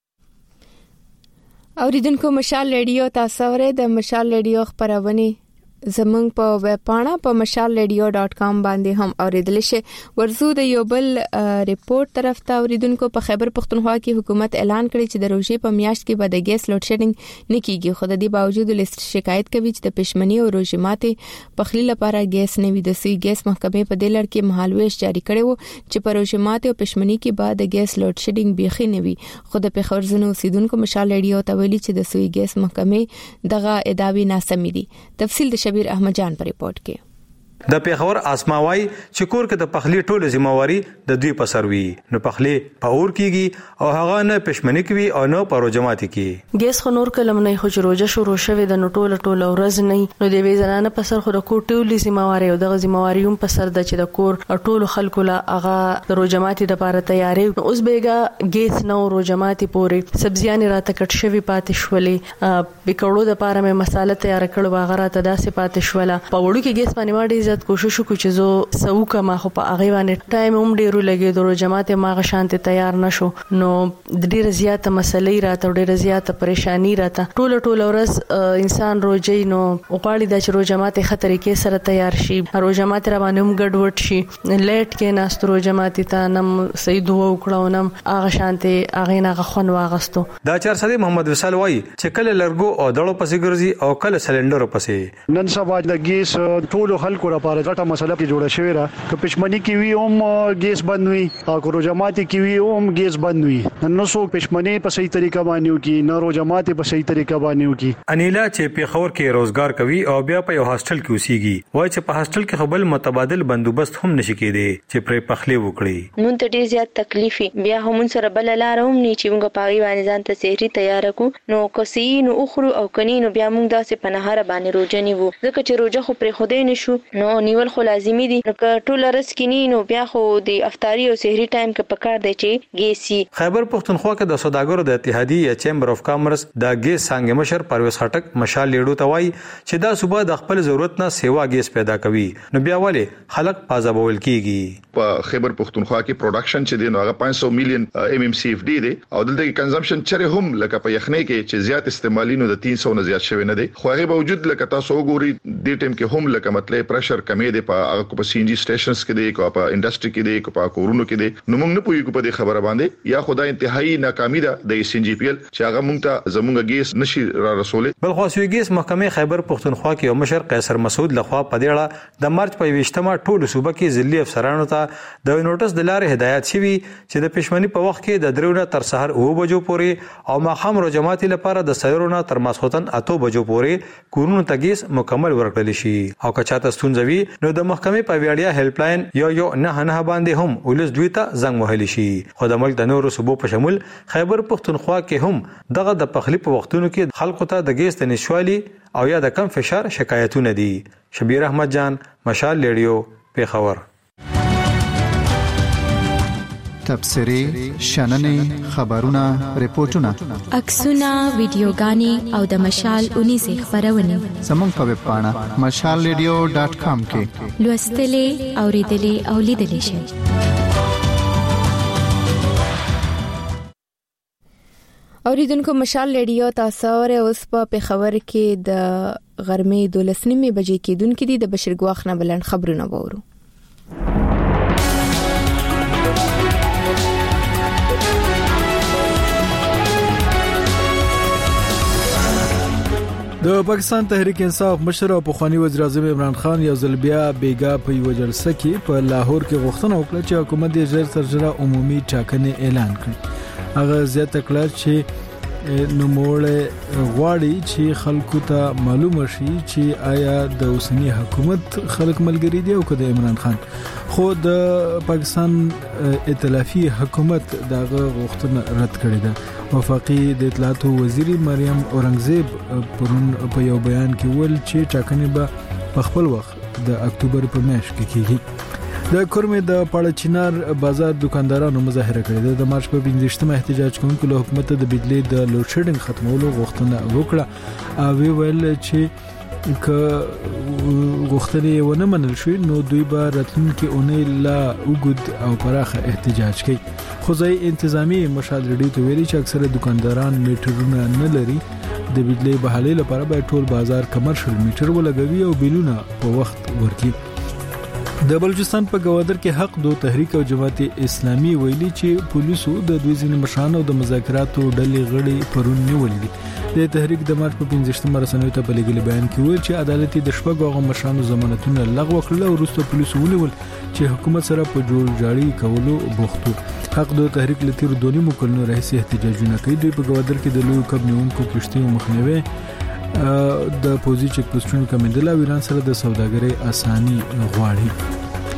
اوریدونکو مشال ریډیو تاسو اورئ د مشال ریډیو خبرونه زمنګ په ویب پاڼه په مشال ریډیو ډاٹ کام باندې هم اوریدل شي. ورزو د یو بل ریپورت طرف ته اوریدونکو په خیبر پختونخوا کې حکومت اعلان کړی چې د روژې په میاشت کې به د ګیس لوډ شیډینګ نه کیږي خو د دې باوجود لیست شکایت کوي چې د پښمنۍ او روژې ماتې پخلی لپاره ګیس نه وي. د سوي ګیس محکمې په دې لړ کې مهالويش جاری کړی وو چې په روژې ماتې او پښمنۍ کې بعد د ګیس لوډ شیډینګ بيخي نه وي خو د پیښور زنو اوسیدونکو مشال ریډیو ته ویلي چې د سوي ګیس محکمې دغه ادعاوې ناسمې دي. تفصیل د شبیر احمد جان پر ریپورت کې. د پیښور اسماوي چې کور کې د پخلی ټوله ذمہواری د دوی په سر وي نو پخلی په اور کېږي او هغه نه پښمنۍ کوي او نه پرو جماعت کې ګیس خو نور کلم نه خو روزه شروع شوه د ټوله ټوله ورځ نه نو د وی زنانه په سر خو د کور ټوله ذمہواری او د ذمہواری هم په سر د چې د کور ټوله خلکو لا هغه د روزه جماعت لپاره تیاری اوس بیګه ګیس نو روزه جماعت پورې سبزیان راته کټ شوی پاتې شولې بکړو د لپاره مې مساله تیار کړو هغه راته داسې پاتې شوله په وړو کې ګیس باندې ما ډیر کوشش وکړو چې زه سوکه ما خو په هغه باندې ټایم هم ډیرو لګي د جماعت ما غشانته تیار نشو نو د ډیر زیاته مسلې راته ډیر زیاته پریشانی راته ټوله ټوله ورځ انسان روزي نو وقاړي د چرو جماعت خطرې کې سره تیار شي رو جماعت را باندې هم ګډوډ شي لیټ کې ناسترو جماعت ته نم سید وو کړو نم هغه شانته هغه نه غخون واغستو. دا چار سدي محمد وصال وای چې کله لرګو او دړو پسې ګرځي او کله سلندر پسې نن سبا د ګیس ټولو خلکو لپاره غټه مسله کې جوړه شوې را که پښمنۍ کې وی هم ګیس بند وي او کو جماعت کې وی هم ګیس بند وي نو څو پښمنۍ په صحیح طریقه باندې وکي نو رو جماعت په صحیح طریقه باندې وکي. انیلا چې په خور کې روزګار کوي او بیا په یو هاستل کې اوسېږي وای چې په هاستل کې خپل متبادل بندوبست هم نشي کېدی چې پر پخلی وکړي. مونږ ته ډیر زیات تکلیف بیا هم سره بل لار هم نه چې موږ پاغي باندې ځان ته سحری تیار کو نو کوسي نو اخرو او کني نو بیا موږ داسې په نهار باندې روزنی وو ځکه چې روزه خو پر خوده نشو نو نیول خو لازمي دي نو ټول رسکینی نو بیا خو د افطاری او سحری ټایم کې پکار دی چې ګیسي. خیبر پختونخوا کې د سوداګرو د اتحادیې یا چیمبر اف کامرس د ګیس څنګه مشر پرویز خټک مشال لیډو توای چې دا صوبه د خپل ضرورت نه سیوا ګیس پیدا کوي نو بیا ولې خلک پازابول کیږي. په خیبر پختونخوا کې پروډکشن چې دی نو هغه پنځه سوه میلیون ایم ام سی اف ډي دی او دلته کې کنزمپشن چره هم لکه په یخنۍ کې چې زیات استعمالي نو د تین سوه نه زیات شوی نه دی خو هغه باوجود لکه تاسو وګورئ د ټیم کې هم لکه مطلب پرشر ډیر کمې دي په هغه په سی ان جی سټیشنز کې دي کو په انډستری کې دي کو په کورونو کې دي نو موږ نه پوهیږو په دې خبره باندې یا خدای انتهایی ناکامي ده د سی ان جی پی ال چې هغه موږ ته زموږ ګیس نشي را رسولې بل خو سویګیس محکمې خیبر پختونخوا کې یو مشر قیصر مسعود لخوا په دې اړه د مارچ په ویشتمه ټول صوبه کې ځلي افسرانو ته د نوټس د لارې هدایت شوی چې د پښمنۍ په وخت کې د درونه تر سحر او بجو پورې او ماخام روجماتي لپاره د سایرونه تر ماسختن اته بجو پورې کورونو تګیس مکمل ورکړل شي او که چاته ستونزوي نو د محکمې په ویاړیا هیلپ لاین یو یو نه نه باندې هم ولس دوی ته زنګ وهلی شي خو د ملک د نورو صوبو په شمول خیبر پختونخوا کې هم دغه د پخلی په وختونو کې خلکو ته د ګیس د نشوالي او یا د کم فشار شکایتونه دي شبیر احمد جان مشال ریډیو پیښور تبصری شننې خبرونه ریپورتونه عکسونه ویډیوګانې او د مشال اونیزه خبرونه زموږ په ویب پاڼه مشال ریډیو ډاټ کام کې لوستلې اوریدلې او لیدلې شئ. اوریدونکو مشال ریډیو تاسو اوره اوس په پیښور کې د غرمې دولس نیمه بجې کېدونکې دي د بشیر ګواخ نه بلند خبرونه وورو. د پاکستان تحریک انصاف مشر او پخوانی وزیر اعظم عمران خان یو ځل بیا بیګا په یو جلسه کې په لاهور کې غوښتنه وکړه چې حکومت یې ژر تر ژره عمومي ټاکنې اعلان کړي. هغه زیاته کړه چې نوموړی غواړي چې خلکو ته معلومه شي چې آیا د اوسنی حکومت خلک ملګری دي او که د عمران خان. خو د پاکستان ائتلافي حکومت دغه غوښتنه رد کړې ده. وفاقي د اطلاعات وزیر مریم اورنګزیب پرون په یو بیان کې ویل چې ټاکنې به په خپل وخت د اکتوبر په میاشت کې کیږي. د کورمې د پاړچینار بازار دکاندارانو مظاهره کړې ده. د مارچ په پنځمه احتجاج کوونکو له حکومت د بجلی د لوډ شیډینګ ختمولو غوښتنه وکړه او ویل چې که غوښتنې ونه منل شي نو دوی به راتلونکي اونۍ لا وګد او پراخه احتجاج کوي. خو ځای انتظامی مشال ریډیو ته ویلي چې اکثره دکانداران میټرونه نه لري. د بجلی بحالي لپاره به ټول بازار کمرشل میټر ولګوي او بیلونه په وخت ورکړي. د بلوچستان په گوادر کې حق دو تحریک او جماعت اسلامي ویلي چې پولیسو د دوی ځینې مشران او د مذاکراتو ډلې غړي پرون نیولې دي. د تحریک د مارچ په پنځمه رسنیو ته په لګیل بیان کې ویل چې عدالت د شپږو غو مشرانو ضمانتونه لغوه کړل او وروسته پولیسو ونیول چې حکومت سره په جوړ جاړي کولو بوختو. حق دو تحریک لتیر دونی مکلنو رئیس احتجاجونه کوي. دوی په گوادر کې د لوی کب نیونکو کشتیو مخنیوي د پوزي چک پوسټونو کمندل او ایران سره د سوداګرۍ اساني غواړي.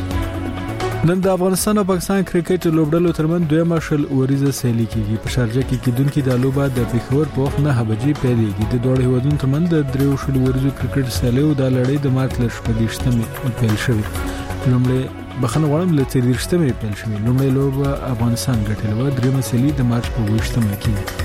نن د افغانستان او پاکستان کرکټ لوبډلو ترمن دویمه شل اوریزه سیالي کیږي. په شارجه کې کیدونکو د لوبه د پیښور په وخت نه بجې پیلېږي. د دوه هیوادونو ترمن د دریو شل اوریزو کرکټ سیالي د لړۍ د مارچ ل شپږشتمه پیل شوه. لومړی بخنه غواړم ل تریشتمه پیل شوه. لومړی لوبه افغانستان ګټلو، دریمه سیالي د مارچ په ویشتمه کې.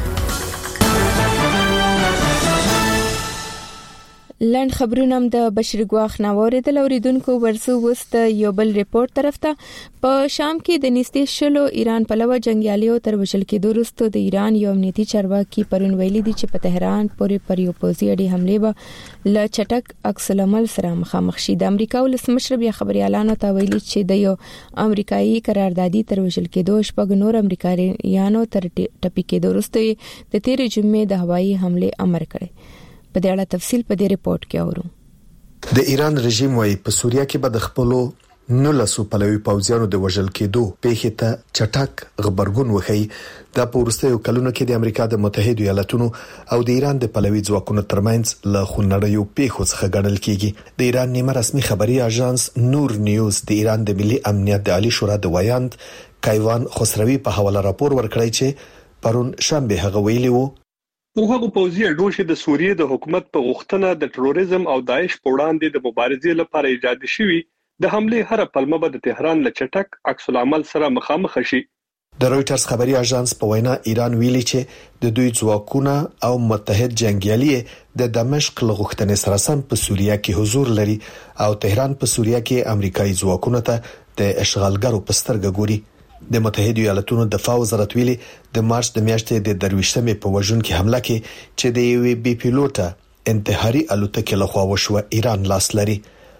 لاند خبرونه هم د بشیر ګواخ نوورې د لوریدونکو ورسو وست یو بل ریپورت طرف ته. په شام کې د نږدې شلو ایران پلوه جنگیالیو تر وشل کې وروسته د ایران یو امنیتي چارواکي پرون ویلي دي چې په تهران پورې پر یو پوځي اډې حمله به ل چټک عکس العمل سره مخامخ شي. د امریکا ولسمشر بیا خبريالانو ته ویلي چې د یو امریکایي قراردادي تر وشل کې دوه شپږ نور امریکایانو تر ټپي کې وروسته د تیرې جمعې د هوایي حمله امر کړی. په دې اړه تفصیل په دې ریپورت کې اورو. د ایران رژیم وايي په سوریه کې به د خپلو نولسو پلوي پوځیانو د وژل کېدو پیښې ته چټک خبرګون وخی. د پورستیو کلونو کې د امریکا د متحده ایالاتونو او د ایران د پلوي ځواکونو ترمنځ له خونړیو پیښو څخه ګڼل کېږي. د ایران نیمه رسمي خبري اژانس نور نیوز د ایران د ملي امنیت د عالی شورا د ویاند کایوان خسروی په حواله راپور ورکړی چې پرون شنبه هغه ویلي وو هغه پوځي اډوشه د سوریې د حکومت په غوښتنه د تروریزم او داعش په وړاندې د مبارزې لپاره ایجاد شوی د حمله هر پلمه به د تهران له چټک عکس العمل سره مخامخ شي. د رويټرز خبري اژانس په وینا ایران ویلي چې د دوی ځواکونه او متحد جنگیالي د دمشق له غوښتنې سره سم په سوریه کې حضور لري او تهران په سوریه کې امریکایي ځواکونه ته د اشغالګرو په سترګه ګوري. د متحده ایالاتونو دفاع وزارت ویلي د مارچ د میاشتې د درويشتمې په وژن کې حمله کې چې د یو بي پیلوټه انتحاري الوتکې لخوا وشوه ایران لاس لري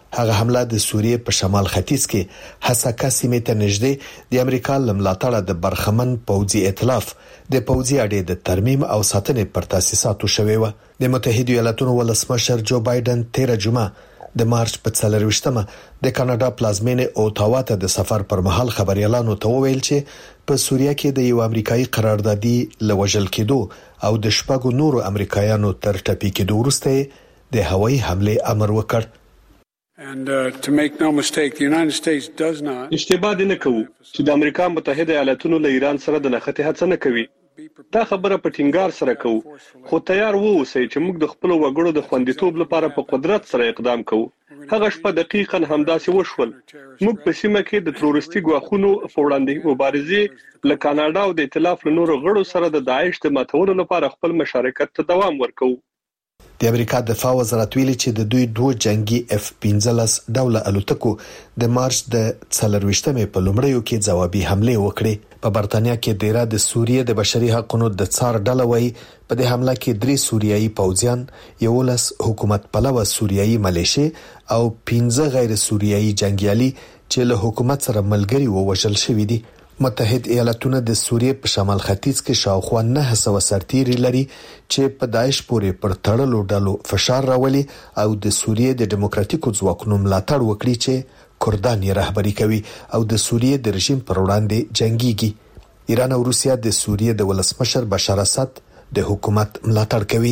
هغه حمله د سوریې په شمال ختیځ کې حساکا سیمې ته نږدې د امریکا لملاتړه د برخمن پوځي ائتلاف د پوځي اډې د ترمیم او ساتنې پر تاسیساتو شوی و. د متحده ایالاتونو ولسمشر جو بایدن تیر جمعه د مارچ په څلرويشتمه د کاناډا پلازمینه اوټاوا ته د سفر پر مهال خبريالانو ته وویل چې په سوریه کې د یو امریکایي قراردادي لوجل کېدو او د شپږو نورو امریکایانو تر ټپي کېدو وروسته د هوایي حمله امر وکړ. And uh, to make no mistake, the United States does not. اشتباه نه کوو چې د امریکا متحده ایالاتونو له ایران سره د نښتې هڅه نه کوي. دا خبره په ټینګار سره کوو، خو تیار ووسئ چې موږ د خپل وګړو د خوندیتوب لپاره په قدرت سره اقدام کوو. هغه شپه دقیقاً همداسې وشول. موږ په سیمه کې د تروریستي ګواښونو په وړاندې مبارزې له کاناډا او د ائتلاف له نورو غړو سره د داعش د ماتولو لپاره خپل مشارکت ته دوام ورکوو. د امریکا دفاع وزارت ویلي چې د دوی دوه جنگي اف پنځلس ډوله الوتکو د مارچ د څلرويشتمې په لومړیو کې ځوابي حمله وکړه. په برتانیا کې ډیره د سوریې د بشري حقوقو د څار ډله وای په دې حمله کې درې سوریایي پوځیان، یولس حکومت پلوه سوریایي ملیشي او پنځه غیر سوریایي جنگیالي چې له حکومت سره ملګري ووژل شوي دي. متحده ایالاتونه د سوریې په شمال ختیځ کې شاوخوا نه سوه سرتیري لري چې په داعش پورې پر تړلو ډلو فشار راولي او د سوریې د دیموکراتیکو ځواکونو ملاتړ وکړي چې کردان یې رهبري کوي او د سوریې د رژیم پر وړاندې جنگيږي. ایران او روسیا د سوریې د ولسمشر بشار اسد د حکومت ملاتړ کوي.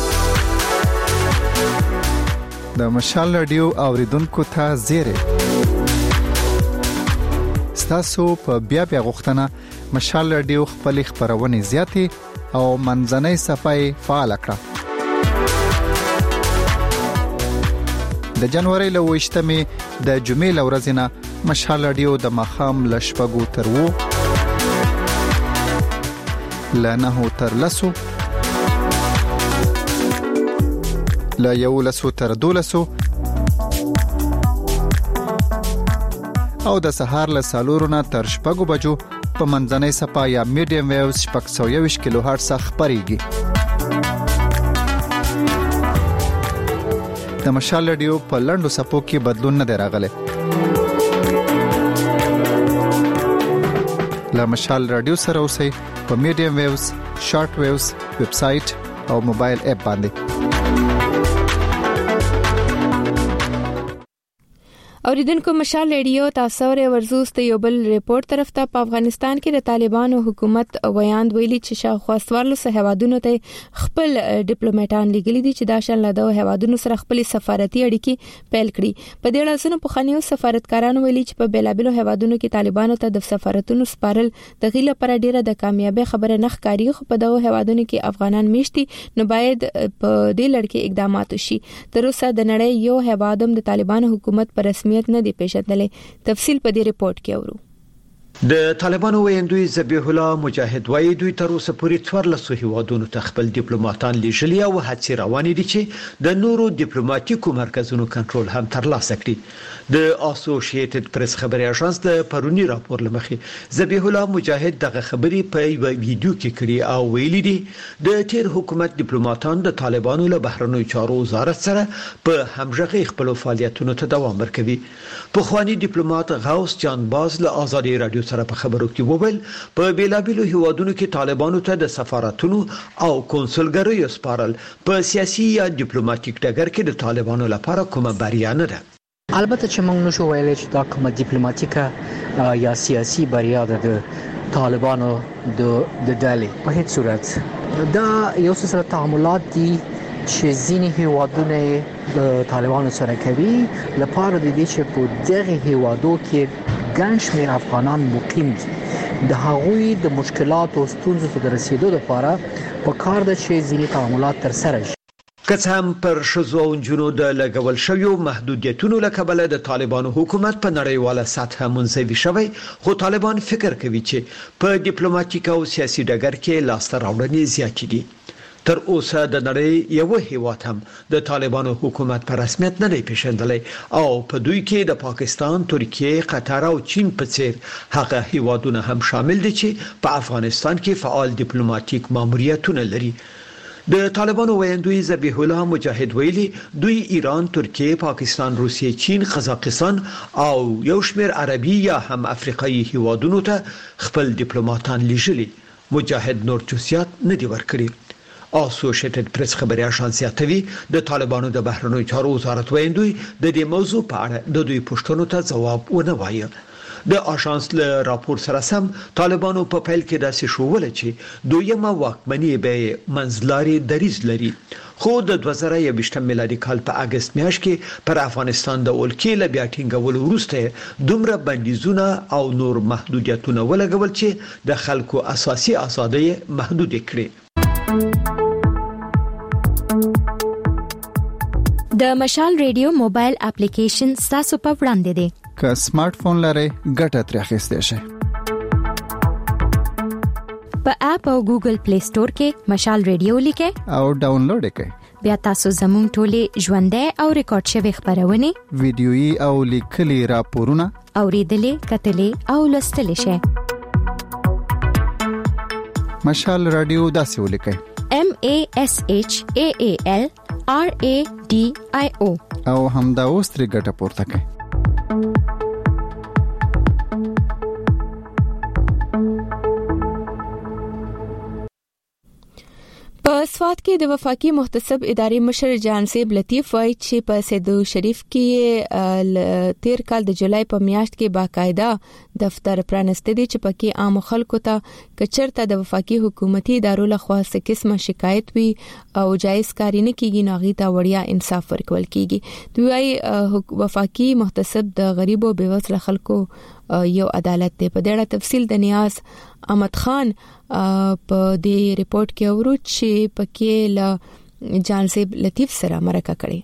د مشال رادیو اوریدونکو ته زیری تاسو په بیا بیا غوښتنه مشال رادیو خپل خبرونه زیاتې او منځنۍ صفحه فعال کړه. د جنوري له وشتمې د جمعې لورځنه مشال رادیو د مخام لشپګو تر وو لنه تر لسو لا یو لسو تر دولسو او د سهار له سالورونه تر شپږو بجو په منځنۍ صفحه یا میډیم ویوز شپږ سوه یوویشت کیلو هرټز خبريږي. د مشال رادیو په لنډو صفحو کې بدلون نه دی راغلی. له مشال رادیو سره اوسئ په میډیم ویوز، شارټ ویوز، ویب سټ او موبایل اپ باندې. اوریدونکو مشال رادیو تاسو ور ورزوست یو بل ریپورت طرف ته په افغانستان کې د طالبانو حکومت ویاند ویلي چې شاوخوا سوارلو هوادونو ته خپل ډیپلوماټان لګلي دي چې دا شان له دوه هوادونو سره خپل سفارتي اړیکې پیل کړي. په دې اړه څنګه په خانیو سفارتکارانو ویلي چې په بیلابلو هوادونو کې طالبانو ته د سفارتونو سپارل د غیله پر ډیره د کامیابی خبره نه ښکاری، خو په دوه هوادونو کې افغانان میشتي نو باید په دې لړ کې اقدامات وشي. تر اوسه د نړۍ یو هوادم د طالبانو حکومت پر رسمیت نه دی پیژندلې. تفصیل په دې ریپورت کې اورو. د طالبانو ویندوی ذبیح الله مجاهد وایي دوی تر اوسه پورې څوارلس هیوادونو ته خپل ډیپلوماټان لیږلي او هڅې روانې دي چې د نورو ډیپلوماټیکو مرکزونو کنټرول هم ترلاسه کړي. د اسوسییټډ پریس خبري اژانس د پرونی راپور لمخې ذبیح الله مجاهد دغه خبري په یو ویډیو کې کړي او ویلي دي د تیر حکومت ډیپلوماټان د طالبانو له بهرنیو چارو وزارت سره په همغږي خپل فعالیتونو ته دوام ورکوي. په خواني ډیپلوماټ غوث جان باز له آزادي رادیو سره په خبرو کې وویل په بیلابیلو هیوادونو کې طالبانو ته د سفارتونو او کنسولګریو سپارل په سیاسي یا ډیپلوماټیک ډګر کې د طالبانو لپاره کومه بریا نه ده. البته چې موږ نشو ویلای چې دا کومه ډیپلوماټیکه یا سیاسي بریا ده د طالبانو د د ډلې په هیڅ صورت. دا یو څه تعاملات دي چې ځینې هیوادونه د طالبانو سره کوي لپاره د دې چې په دغه هیوادو کې ګڼ شمېر افغانان مقیم دي. د هغوی د مشکلات او ستونزو ته د رسیدو لپاره په کار ده چې ځینې تعاملات تر سره شي. که څه هم پر ښځو او نجونو د لګول شویو محدودیتونو له کبله د طالبانو حکومت په نړیواله سطحه منزوي شوی، خو طالبان فکر کوي چې په ډیپلوماټیک او سیاسي ډګر کې لاسته راوړنې زیاتې دي. تر اوسه د نړۍ یو هیواد هم د طالبانو حکومت په رسمیت نه دی پیژندلی او په دوی کې د پاکستان، ترکیه، قطر او چین په څیر هغه هیوادونه هم شامل دي چې په افغانستان کې فعال ډیپلوماټیک ماموریتونه لري. د طالبانو ویاندوی ذبیح الله مجاهد ویلي دوی ایران، ترکیه، پاکستان، روسیه، چین، قزاقستان او یو شمېر عربي یا هم افریقایي هیوادونو ته خپل ډیپلوماټان لیږلي. مجاهد نور جزئیات نه دی ورکړي. اسوسییټډ پریس خبري اژانس یاتوي د طالبانو د بهرنیو چارو وزارت ویاندوی د دې موضوع په اړه د دوی پوښتنو ته ځواب ونه وایي. د اژانس له راپور سره سم طالبانو په پیل کې داسې شوول چې دویمه واکمني به منځلاري دریځ لري، خو د دوه زره یوویشتم میلادي کال په اگست میاشت کې پر افغانستان د ولکې له بیا ټینګولو وروسته دومره بندیزونه او نور محدودیتونه ولګول چې د خلکو اساسي آزادۍ محدود کړي. د مشال ریډیو موبایل اپلیکیشن تاسو په وړاندې دی. که سمارټ فون لرئ ګټه ترې اخیستئ شئ. په اپ او ګوګل پلی سٹور کې مشال ریډیو لیکئ او ډاونلوډ یې کړئ. بیا تاسو زموږ ټولې ژوندۍ او ریکارډ شوی خبرونه، ویډیويي او لیکلي راپورونه اوریدلې، کتلې او لوستلې شئ. مشال رادیو داسې ولیکئ: M A S H A A L R A D I O او همدا اوس ترې ګټه پورته کړئ. په سوات کې د وفاقي محتسب ادارې مشر جانسیب لطیف وایي چې په سیدو شریف کې تیر کال د جولای په میاشت کې باقاعده دفتر پرانسته دي چې پکې عام خلکو ته کچرته د وفاقي حکومتي ادارو لخوا څه قسمه شکایت وي او جایز کاری نه کیږي، ناغي ته وړیا انصاف ورکول کیږي. دوی وايي وفاقي محتسب د غریبو بیوزله خلکو یو عدالت دی. په ډېر تفصیل د نیاز احمد خان په دې ریپورت کې اورو چې پکې له جانسیب لطیف سره مرکه کړي.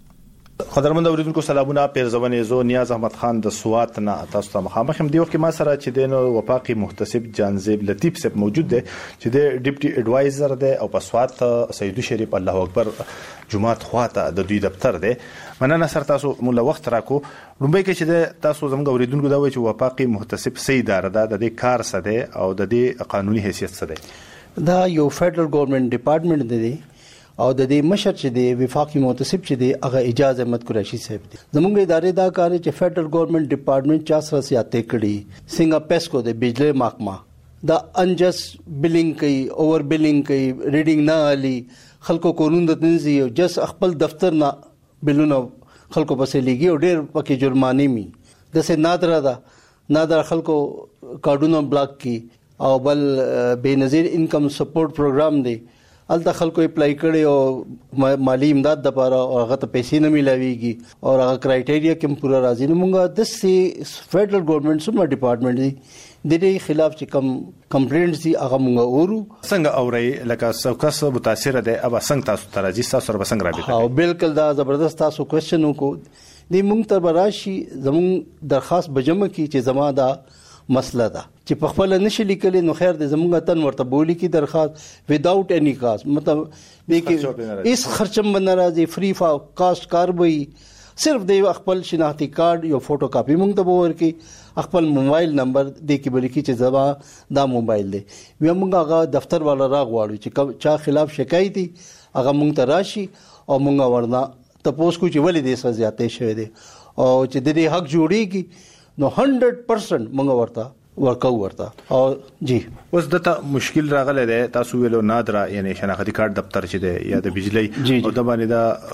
قدرمن اوریدونکو سلامونه، پیرزونه زو نیاز احمد خان د سوات نه تاسو ته مخامخ هم دی وخت ما سره چې د نو وفاقي محتسب جانسیب لطیف صاحب موجود دی چې د ډیپټي ایڈوایزر دی او په سوات سیدو شریف الله اکبر جمعات خواته د دوی دفتر دی. مننه سره تاسو مولا وخت راکو. لومبای کې چې تاسو زموږ اوریدونکو دا وایي چې وفاقي محتسب سي اداره ده، د دې کار څه دی او د دې قانوني حیثیت څه دی؟ دا یو فدرل ګورنمنت ډپارټمنټ دی او د دې مشر چې دی وفاقي محتسب چې دی هغه اجازه احمد قریشي صاحب دی. زموږ ادارې دا کار چې فدرل ګورنمنت ډپارټمنټ چا سره سیاته کړي، څنګه پیسکو د بجلی محکمه دا انجس بلینګ کوي، اوور بلینګ کوي، ریډینګ نه علي، خلکو قانون د تنظیم او جس خپل دفتر نه بلونه خلکو پسې لګي او ډېر پکې جرمانه می د سه نادر ده نادر خلکو کارډونو بلاک کی او بل بے نظیر انکم سپورټ پروګرام دی الته خلکو اپلای کړي او مالی امداد د لپاره او هغه ته پیسې نه ملاويږي او هغه کرایټیریا کوم پورا راځي نو موږ د سي فدرل ګورنمنت سم ډپارټمنټ دی د دې خلاف چې کم کمپلینټس دي هغه موږ اورو. څنګه اوري لکه څوکس متاثر ده ابا څنګه تاسو ته راځي تاسو سره څنګه رابطه؟ او بالکل دا زبردست تاسو کوېسچن وکړو. د موږ تر براشي زموږ درخواست بجمع کی چې زما دا مسله ده چې په خپل نشي لیکل نو خیر دې زموږ تن ورته بولی کی درخواست وداوت اني کاست مطلب دې کې اس خرچم بن راځي فری فا کاست کاروي صرف د خپل شناختی کارت یو فوټو کاپي موږ ته ورکي خپل موبایل نمبر دې کې بلکې چې زما دا موبایل دی وی موږ هغه دفتر والا راغواړو چې چا خلاف شکایت دي هغه موږ ته راشي او موږ ورنه تاسو کو چې ولې دې سره زیاتې شوی دي او چې د دې حق جوړیږي نو سل پرسنټ موږ ورته ورکو ورته او جی اوس دته مشکل راغله ده تاسو ویلو نادره یعنی شناختی کارت دفتر چې ده یا د بجلی او د باندې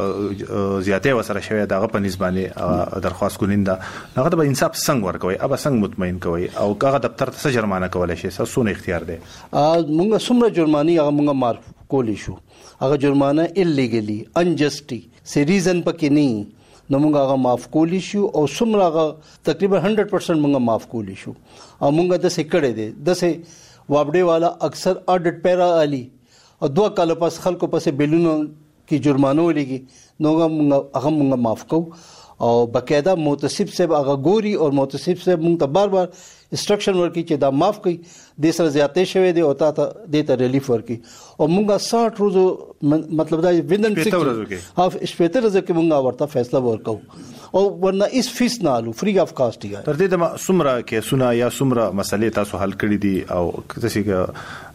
دا زیاتې وسره شوی دغه په نسبانه درخواست کولیندا هغه د انصاف څنګه ورکوي ابا څنګه مطمئن کوي او هغه دفتر ته جرمانه کولای شي سونه اختیار ده موږ څومره جرمانی هغه موږ معرف کولی شو هغه جرمانه الیګلی انجسټي سي ریزن پکې نه نو موږ هغه معاف کولی شو او څومره هغه تقریبا سل پرسنټ موږ معاف کولی شو او موږ د سکړې دي د سه وابډي والا اکثر اډټ پیرا علي او دوه کال پس خلکو پسې بیلونو کې جرمانه ولګي نو هغه موږ معاف کو او بقاعده محتسب صاحب هغه ګوري او محتسب صاحب موږ ته بار بار انسټرکشن ورکړي چې دا معاف کړي د سره زیاتې شوی دی او تا ته د ته ریلیف ورکړي او موږ ساठ ورځې مطلب دا ویندن ستاسو ورځو کې هاف سپیټر ورځو کې موږ ورته فیصله ورکو او ورنه اس فیس نه الو فری اف کاست دی تر دې د سمره کې سنا یا سمره مسلې تاسو حل کړې دي او تاسو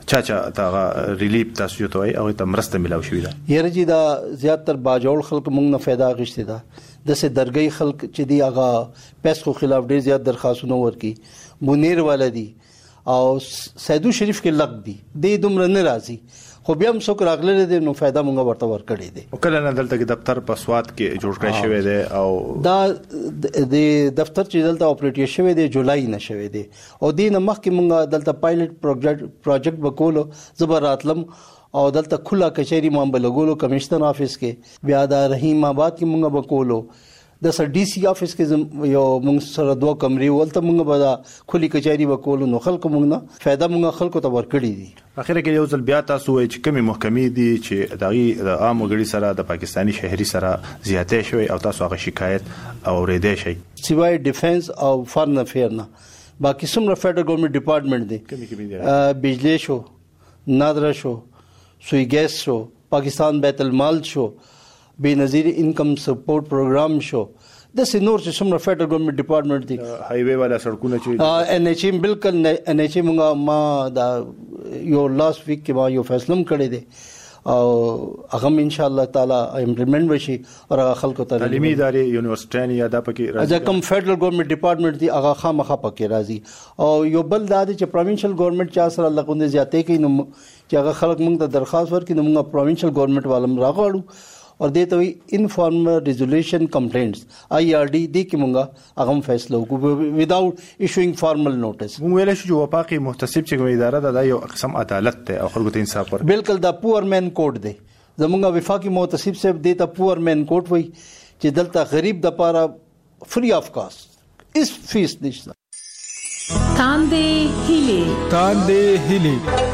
چا چا تا ریلیف تاسو ته وي او ته مرسته ملاو شوې ده. یره چې دا زیاتره باجوړ خلک موږ نه फायदा غشته ده د سه درګي خلک چې دی هغه پیسو خلاف ډیر زیات درخواستونه ورکي بونیر ولدي او سیدو شریف کې لګ دي د دومره نه راځي خو بیا هم څوک راغله دي نو फायदा مونږ ورته ورکړي دي. کله نه دلته کې دفتر په سواد کې جوړ کړی شوی دی او دا د دفتر چې دلته اپریټ شوی دی جولای نه شوی دی او دین مخکې مونږ دلته پایلټ پروجیکټ پروجیکټ وکولو زبراتلم او دلته کله کچېری مام بلګولو کمشنر افیس کې بیا د رحیم آباد کې مونږ وکولو د سر ډي سي افیس کې یو مونږ سره دوه کمرې ولته مونږ به دا کلی کچېری وکولو نو خلکو مونږ نه फायदा مونږ خلکو ته ورکړي دي. اخر کې یو ځل بیا تاسو وایي چې کومې محکمې دي چې دغه عام وګړي سره د پاکستانی شهري سره زیاتې شوی او تاسو هغه شکایت اورېدې شي سیوای ډیفنس او فارن افیر نه باقي څومره فدرال ګورنمنت ډپارټمنټ دي کومې کومې دي بجلی شو نادره شو سوی ګیس شو پاکستان بیت المال شو بنظیر انکم سپورټ پروګرام شو د سينور چې څومره فدرال ګورنمنت ډپارټمنټ دي هایوي والا سړکونه چې ان ایچ ایم بالکل ان ایچ ایم ما دا یو لاست ویک کې ما یو فیصله کړی دی او هغه ان شاء الله تعالی امپلیمنٹ وشي او خلکو ته تعلیمي ادارې یونیورسيټي یا د پکې راځي دا کوم فدرال ګورنمنت ډپارټمنټ دی هغه خامخا پکې راځي او یو بل دا چې پروینشل ګورنمنت چا سره لغونډه زیاتې کوي نو چې هغه خلک موږ ته درخواست ورکړي نو موږ پروینشل ګورنمنت والم راغړو اور دیته وی انفارمل ریزولوشن کمپلینټس آی آر ډي د کومه هغه فیصله وکړو وداوت ایشوینګ فارمل نوټس. موږ ویل شو چې وفاقي محتسب چې کومه اداره ده دا یو قسم عدالت ته او خلکو ته انصاف ورکړي. بالکل دا پور مین کوډ دی زموږ وفاقي محتسب صاحب دیته پور مین کوډ وای چې دلته غریب د پاره فری اف کاست اس فیس نشته. تاندې هلي تاندې هلي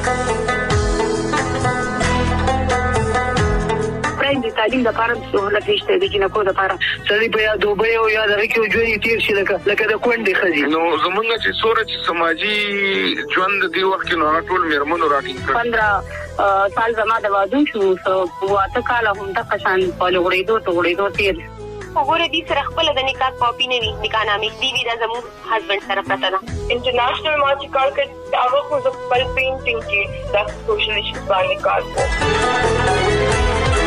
د تعلیم لپاره سہولت نشته د جنکو لپاره سړي په یا دوبه او یا د کې ژوند تیر شي لکه لکه د کونډې خزي نو زمونږ چې سورج سماجی ژوند دی وخت نو ټول میرمنو راټینګ کړ پندرہ سال زما د وادو شو او اته کال هم د قشان په لوړېدو ته وړېدو تیر وګوره دې سره خپل د نکاح کاپی نه وي نکاح نامې دی وی د زمو هسبند سره پته ده انټرنیشنل مارچ کار کړ هغه خو د خپل پینټینګ کې د سوشل ایشوز باندې کار کوي.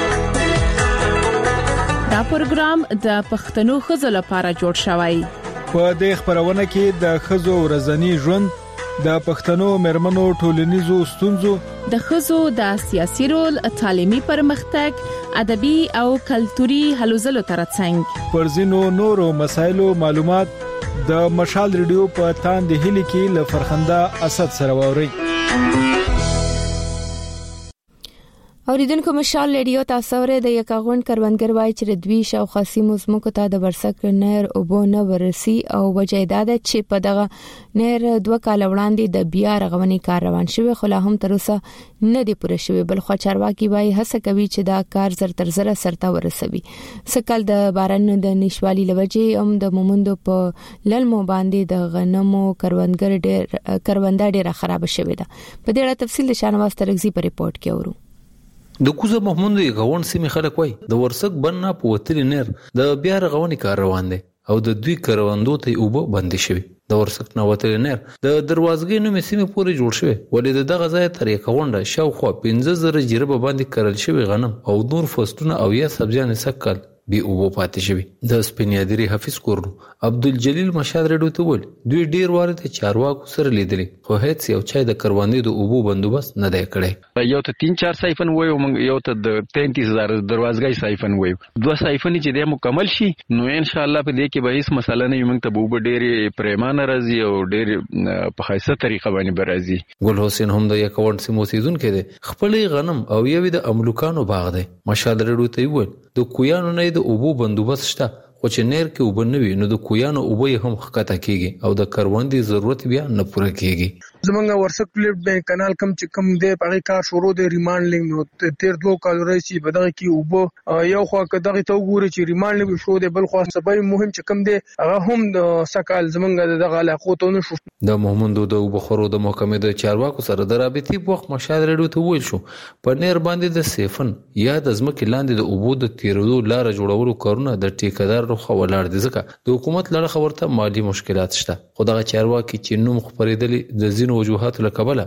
دا پروګرام د پښتنو خزو لپاره جوړ شوی. په دې خبرونه کې د خزو ورځنی ژوند د پښتنو مرمنو ټولنیزو ستونزو د خزو د سیاسي رول تعلیمي پرمختګ ادبي او کلتوري هلو ځلو ترڅنګ پر ځینو نورو مسایلو معلومات د مشال ریډیو په تاندې هلي کې ل فرخنده اسد سره ووري. اوریدونکو مشال ریډیو تاسو ورې د یکاغون کروندګر وای چې دوی شاو خاصي موسمو کو ته د برسک نهر او بو نه ورسي او وجیداد چې په دغه نهر دوه کال وړاندې د بیا رغونې کار روان شوی خو لا هم تر اوسه نه دی پوره شوی بل خو چارواکي وای هڅه کوي چې دا کار زر تر زره سرته ورسوي. سکل د باران د نشوالي لوجې هم د مومندو په للمو باندې د غنمو کروندګر ډېر کرونده ډېر خراب شوی ده. په دې اړه تفصیل شانواز ترغزي په ریپورت کې اورو. د کوزه محمود غون سیمه خلک وای د ورسک بننا په وتل نیر د بیا رغونې کار روان دي او د دوی کروندو ته اوبه بندي شوی. د ورسک نو وتل نیر د دروازګې نو سیمه پورې جوړ شوی ولې دغه ځای تر یکونډه شاوخوا پنځه زره جریبه باندې کرل شوی غنم او نور فصلونه او یا سبزیان سکل بي اوبو پاتې شوی. د سپینیادری حافظ کورنو عبدالجلیل مشاد رډو ته ول دوی ډیر واره ته چارواکو سره لیدلې خو هیڅ یو چای د کروندې د اوبو بندوبست نه دی کړی. یو ته تین چار سایفن وایو موږ یو ته د تینتیس هزار دروازګۍ سایفن وایو دوه سایفن چې د مکمل شي نو ان شاء الله په دې کې به هیڅ مسله نه موږ ته اوبو ډېری پریمانه راځي او ډېر په خاصه طریقه باندې برازي. ګل حسین هم د یکوان سیمو سیزون کې دی خپلې غنم او یوې د املوکانو باغ دی. مشاد رډو ته ول د کویانو نه د اوبو بندوبست شته خو چې نیر کې اوبه نه وي نو د کویانو اوبه هم ښکته کیږي او د کروندې ضرورت بیا نه پوره کیږي. زمونږ ورسک پلیټ بینک کانال کم چې کم دی په کار شروع دی ریمانډینګ نو تیر دوه کال راځي په دغه کې اوبه یو خو کداغه ته وګوري چې ریمانډینګ شروع دی بل خو سبب مهم چې کم دی هغه هم د سکال زمونږ دغه علاقو ته نشو. د محمدو د وبخورو د محکمې د چارواکو سره د رابطې په وخت مشاد رډو ته ویل شو په نیر باندې د سیفن یا د ځمکې لاندې د اوبو د تیرولو لار جوړولو کارونه د ټیکدار خو ولاړ دي ځکه د حکومت لړ خبرته مالی مشکلات شته خو دغه چارواکي چې نوم خبرېدل د زینو وجوهات له کبله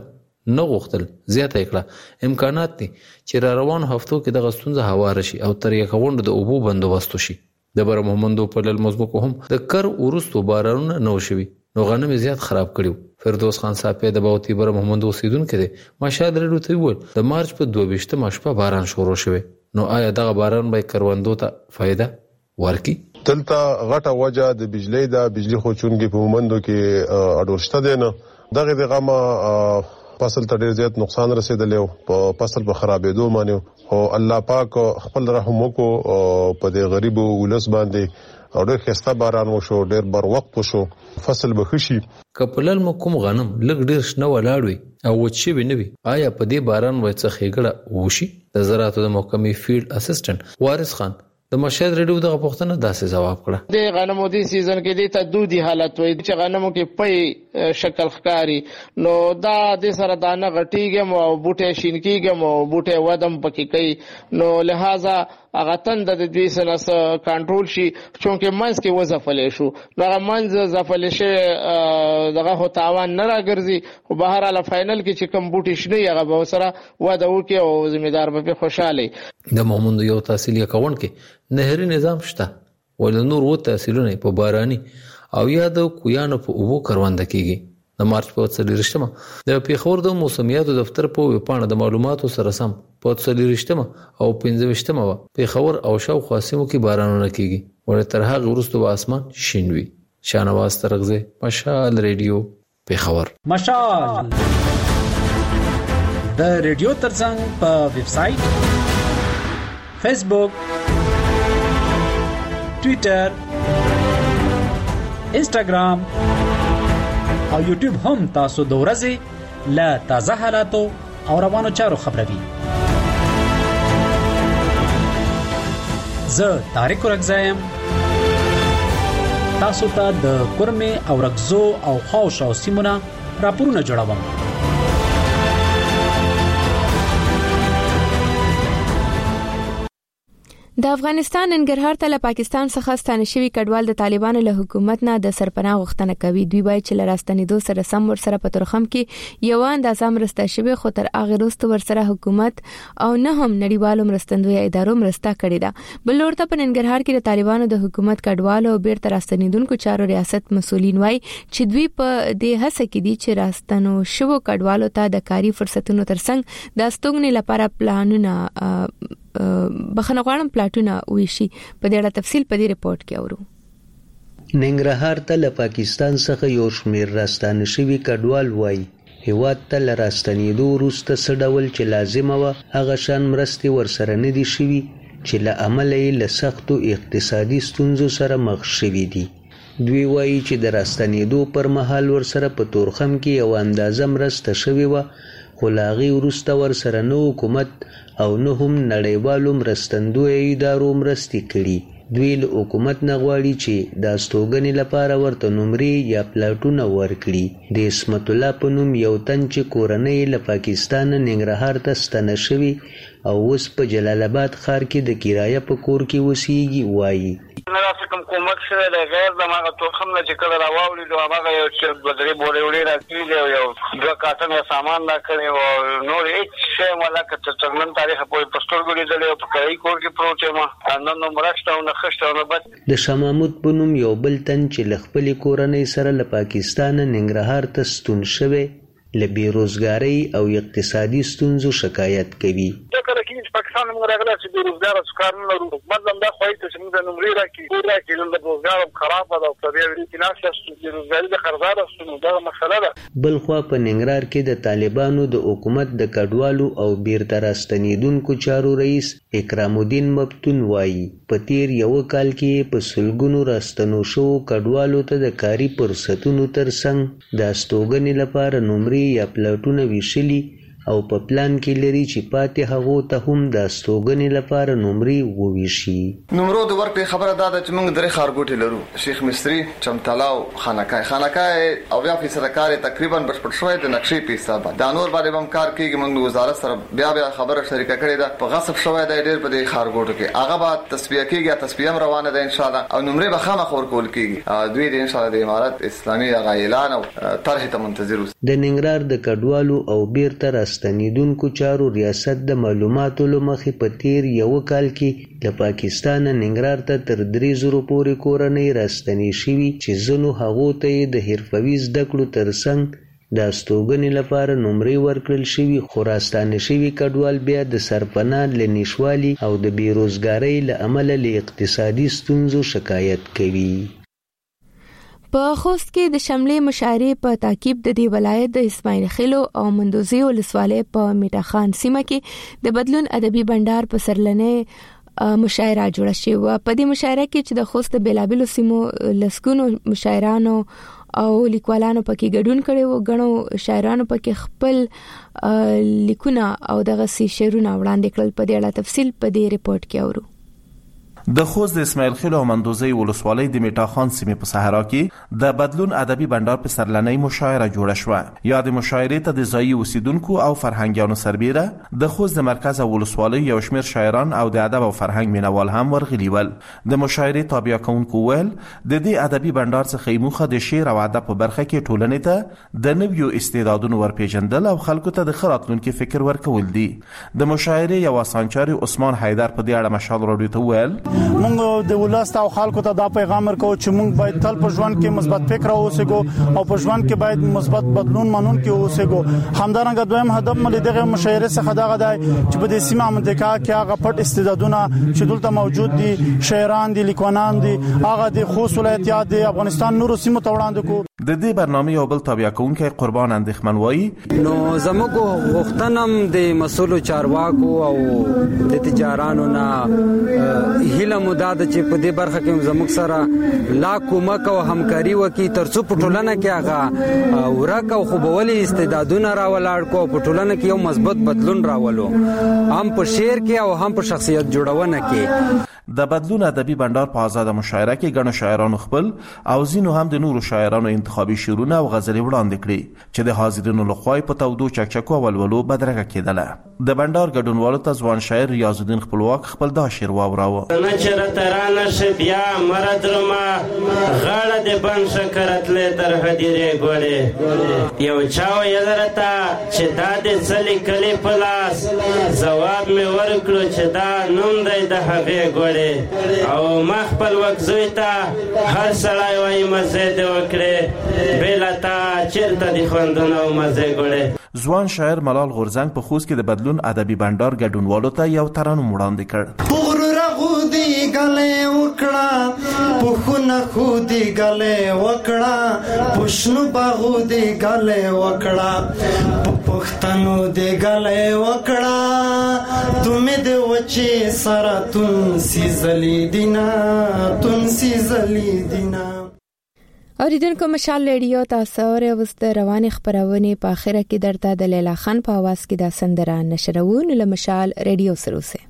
نه غوښتل زیاته کړه امکانات دي چې را روانو هفتو کې د غستونځه هوار شي او تر یو غونډه د اوبو بندوبست شي. د بر محمدو په لل مزبکو هم د کر ورستو بارانونه نو شوي نو غنم زیات خراب کړیو. فردوس خان صاحب د باوتی بر محمدو اوسیدونکو دی ماشاد رډو ته ویل د مارچ په دوه ویشتمه شپه باران شروع شوی نو آیا دغه باران به کروندو ته فائدہ ورکی؟ دلته غټه وجه د بجلی د بجلی خوچونګي په مومندو کې اډورشته دي نه دغه دغه ما فصل ته ډیر زیات نقصان رسیدلی او فصل په خرابېدو باندې او الله پاک خپل رحم وکړو په دې غریب ولس باندې او ډېر خسته باران وشو ډېر بر وخت وشو فصل به خشي. کپلل مکم غنم لګ ډېر شنه ولاړوي او وچی وینوي آیا په دې باران وای څه خېګړه وشي؟ د زراعت د محکمې فیلډ اسسټنټ وارث خان د مشهد ریډیو دغه پوښتنه داسې جواب کړه. د غنمو دی سیزن کې د تدودي حالت وي چې غنمو کې پي شکل ښکاری نو دا د سره دانه غټیږي او بوټه شینکیږي او بوټه ودم پکې کوي نو لہذا هغه تند د دوی سره کنټرول شي چونکه منځ کې وظفلې شو نو هغه منځ ظفلې شي دغه هو تاوان نه راګرځي خو بهر اله فائنل کې چې کوم بوټي شنه هغه به سره ودا وکي او ذمہدار به خوشاله. د محمد یو تحصیلي اکاونټ کې نهري نظام شته ول نور و تحصیلونه په باراني او یا د کویانو په اوبو کروند کېږي. د مارچ په څلورشتمه د پیښور د موسمیاتو دفتر په وپاڼه د معلوماتو سره سم په څلورشتمه او پنځوشتمه پیښور او شاوخوا سیمو کې بارانونه کېږي ول تر هغه وروسته په اسمان شینوي. شانواز ترغزه مشال ریډیو پیښور. مشال د ریډیو ترڅنګ په ویب سټ فیسبوک ټوئیټر انسټاګرام او یوټیوب هم تاسو د ورځې له تازه حالاتو او روانو چارو خبروي. زه طارق رغزایم تاسو ته د کورمه او رغزو او خوش او سیمونه راپورونه جوړوم. د افغانستان ننګرهار ته له پاکستان څخه ستانه شوی کډوال د طالبانو له حکومت نه د سرپناه غوښتنه کوي. دوی وایي چې لراستنیدو سره سم ور سره په ترخم کې یو اندازه مرسته شوی خو تر هغه وروسته ور سره حکومت او نه هم نړیوالو مرستندوی ادارو مرسته کړې ده. بل ورته په ننګرهار کې د طالبانو د حکومت کډوالو او بیرته راستنیدونکو چارو ریاست مسولین وایي چې دوی په دې هڅه کې دي چې راستنو شوو کډوالو ته د کاري فرصتونو ترڅنګ د استوګنې لپاره پلانونه بخنه غواړم پلاټونه ویشي. په دې اړه تفصیل په دې ریپورت کې اورو. ننګرهار ته له پاکستان څخه یو شمېر راستانه شوي کډوال وایي هیواد ته له راستنېدو وروسته څه ډول چې لازمه وه هغه شان مرستې ورسره نه دي شوي چې له امله یې له سختو اقتصادي ستونزو سره مخ شوي دي. دوی وایي چې د راستنېدو پر مهال ورسره په تورخم کې یو اندازه مرسته شوې وه خو له هغې وروسته ورسره نه حکومت او نه هم نړیوالو مرستندویو ادارو مرستې کړي. دوی له حکومت نه غواړي چې د استوګنې لپاره ورته نمرې یا پلاټونه ورکړي. د اسمت الله په نوم یو تن چې کورنۍ له پاکستان ننګرهار ته ستنه شوي او اوس په جلال آباد ښار کې د کرایه په کور کې اوسېږي وایي نه راځي کوم کومک شوی دی غیر د هغه تورخم نه چې کله راواوړي نو هغه یو چې دوه درې بورې وړې راکړي او یو دوه کارټنه سامان راکړی او نور هېڅ شی مله که تر نن تاریخه پورې په سترګو لیدلی او په کرایي کور کې پروت یم نن نو مرسته او نه خښته او نه بد. د شاه محمود په نوم یو بل تن چې له خپلې کورنۍ سره له پاکستانه ننګرهار ته ستون شوی له بېروزګارۍ او اقتصادي ستونزو شکایت کوي. پاکستان موږ راغلی چې بېروزګاره څه کار نه لرو حکومت هم دا خواهي ته چې موږ ته نمرې راکړي کور راکړي نن د روزګار هم خرابه ده او په دې ورې کې ناسته شو بېروزګاري د خرابه شو نو دغه مسله ده. بل خوا په ننګرهار کې د طالبانو د حکومت د کډوالو او بیرته راستنېدونکو چارو رئیس اکرام الدین مفتون وایي په تیر یوه کال کې په سلګونو راستنو شوو کډوالو ته د کاري فرصتونو ترڅنګ د استوګنې لپاره نمرې یا پلاټونه ویشلي او په پلان کې لري چې پاتې هغو ته هم د استوګنې لپاره نمرې وویشي. نمرو د ورکړې خبره دا ده چې موږ درې ښارګوټي لرو: شیخ مصری، چمتالاو، خانقاه. خانقاه او بیا فیصد کار تقریبا بشپړ شوی د نقشې په حساب. دا نور باندې هم کار کوي. موږ وزارت سره بیا بیا خبره شریکه کړې ده. په غصب شوی د ډېر په دې ښارګوټو کې هغه به تصفیه کیږي، تصفیه هم روانه ده ان شاء الله، او نمرې به خامخ ورکول کیږي. دوی د ان شاء الله د امارت اسلامي هغه اعلان او طرح ته منتظر اوسي. د ننګرهار د کډوالو او بیرته راستنیدونکو چارو ریاست د معلوماتو لمخې په تیر یو کال کې د پاکستان ننګرهار ته تر درې زره پورې کورنۍ راستنې شوي چې ځینو هغو ته د حرفوي زده کړو ترڅنګ د استوګنې لپاره نمرې ورکړل شوي، خو راستانه شوي کډوال بیا د سرپناه له نشوالي او د بیروزګارۍ له امله له اقتصادي ستونزو شکایت کوي. په خوست کې د شملې مشاعرې په تعقیب د دې ولایت د اسماعیل خیلو او مندوزي ولسوالۍ په میټاخان سیمه کې د بدلون ادبي بندر په سرلنې مشاعره جوړه شوې و. په دې مشاعره کې چې د خوست بېلابېلو سیمو لسګونو مشاعرانو او لیکوالانو پکې ګډون کړي وو، غنو شاعرانو پکې خپل لیکونه او دغه سي شعرونه وړاندې کړل. په دې اړه تفصیل په دې ریپورت کې اورو. د خوست د اسماعیل خیل او مندوزي ولسوالۍ د میټاخان سیمې په صحرا کې د بدلون ادبي بندر په سرلنۍ مشاعره جوړه شوه. یا د مشاعرې ته د ځایي اوسیدونکو او فرهنګیانو سربېره د خوست د مرکز او ولسوالۍ یو شمېر شاعران او د ادب او فرهنګ مینوال هم ورغلي ول. د مشاعرې تابع کوونکو ویل د دې ادبي بندر څخه موخه د شعر او ادب په برخه کې ټولنې ته د نویو استعدادونو ورپېژندل او خلکو ته د ښه راتلونکي فکر ورکول دي. د مشاعرې یو اسانچاري عثمان حیدر په دې اړه مشال راډیو ته ویل: مونږ د ولست او خلکو ته دا پیغام ورکو چې مونږ باید تل په ژوند کې مثبت فکر اوسېګو او په ژوند کې باید مثبت بدلون منون کې اوسېګو. همدارنګه دویم هدف ملي دغه مشاعره څخه دغه دی چې په دې سیمه منطقه کې هغه پټ استعدادونه چې دلته موجود دي، شاعران دي، لیکوالان دي، هغه د خوست ولایت یا د افغانستان نورو سیمو ته وړاندې کو. د دې برنامه یو بل تابع کوونکی قربان اندېښمن وایي: نو زموږ غوښتنم د مسولو چارواکو او د تجارانو نه هیله مو دا د چې په دې برخه کې زموږ سره لا کومک او همکاري وکړي ترڅو په ټولنه کې هغه ورک او خوبولي استعدادونه راولاړ کو، په ټولنه کې یو مثبت بدلون راولو، هم په شعر کې او هم په شخصیت جوړونه کې. د بدلون ادبي بندر په آزاد مشاعره کې ګڼو شاعرانو خپل او ځینو هم د نورو شاعرانو انتخابي شعرونه او غزلې وړاندې کړي چې د حاضرینو لخوا په تودو چکچکو او ولولو بدرګه کېدله. د بندر ګډونوالو ته ځوان شاعر ریاض الدین خپلواک خپل دا شعر واوراوه: نه چرته رانه شه بیا مرد رما غاړه د بن شکرتلې تر هدیرې ګوړې یو چا ویل راته چې دا د څلې کلی په لاس ځواب مې ورکړو چې دا نوم دی د هغې ګوړې او ما خپل وکزوی ته هر سړی وایي مزې دې وکړې بېله تا چېرته دي خوندونه او مزې ګوړې. ځوان شاعر ملال غورزنګ په خوست کې د بدلون ادبي بندر ګډونوالو ته یو ترانه وړاندې کړ: پغرو رغودي غلې وکړه پخونه خودي غلې وکړه پښنو باغودي غلې وکړه پښتنو دې غلې وکړه تمه دې وچی سره تون سی زلی دینا تون سی زلی دینا. اوریدونکو مشال ریډیو تاسو اوس د روانې خبرونه په اخره کې درته د لیلا خان په आवाज کې د سندره نشرون له مشال ریډیو سره اوسه.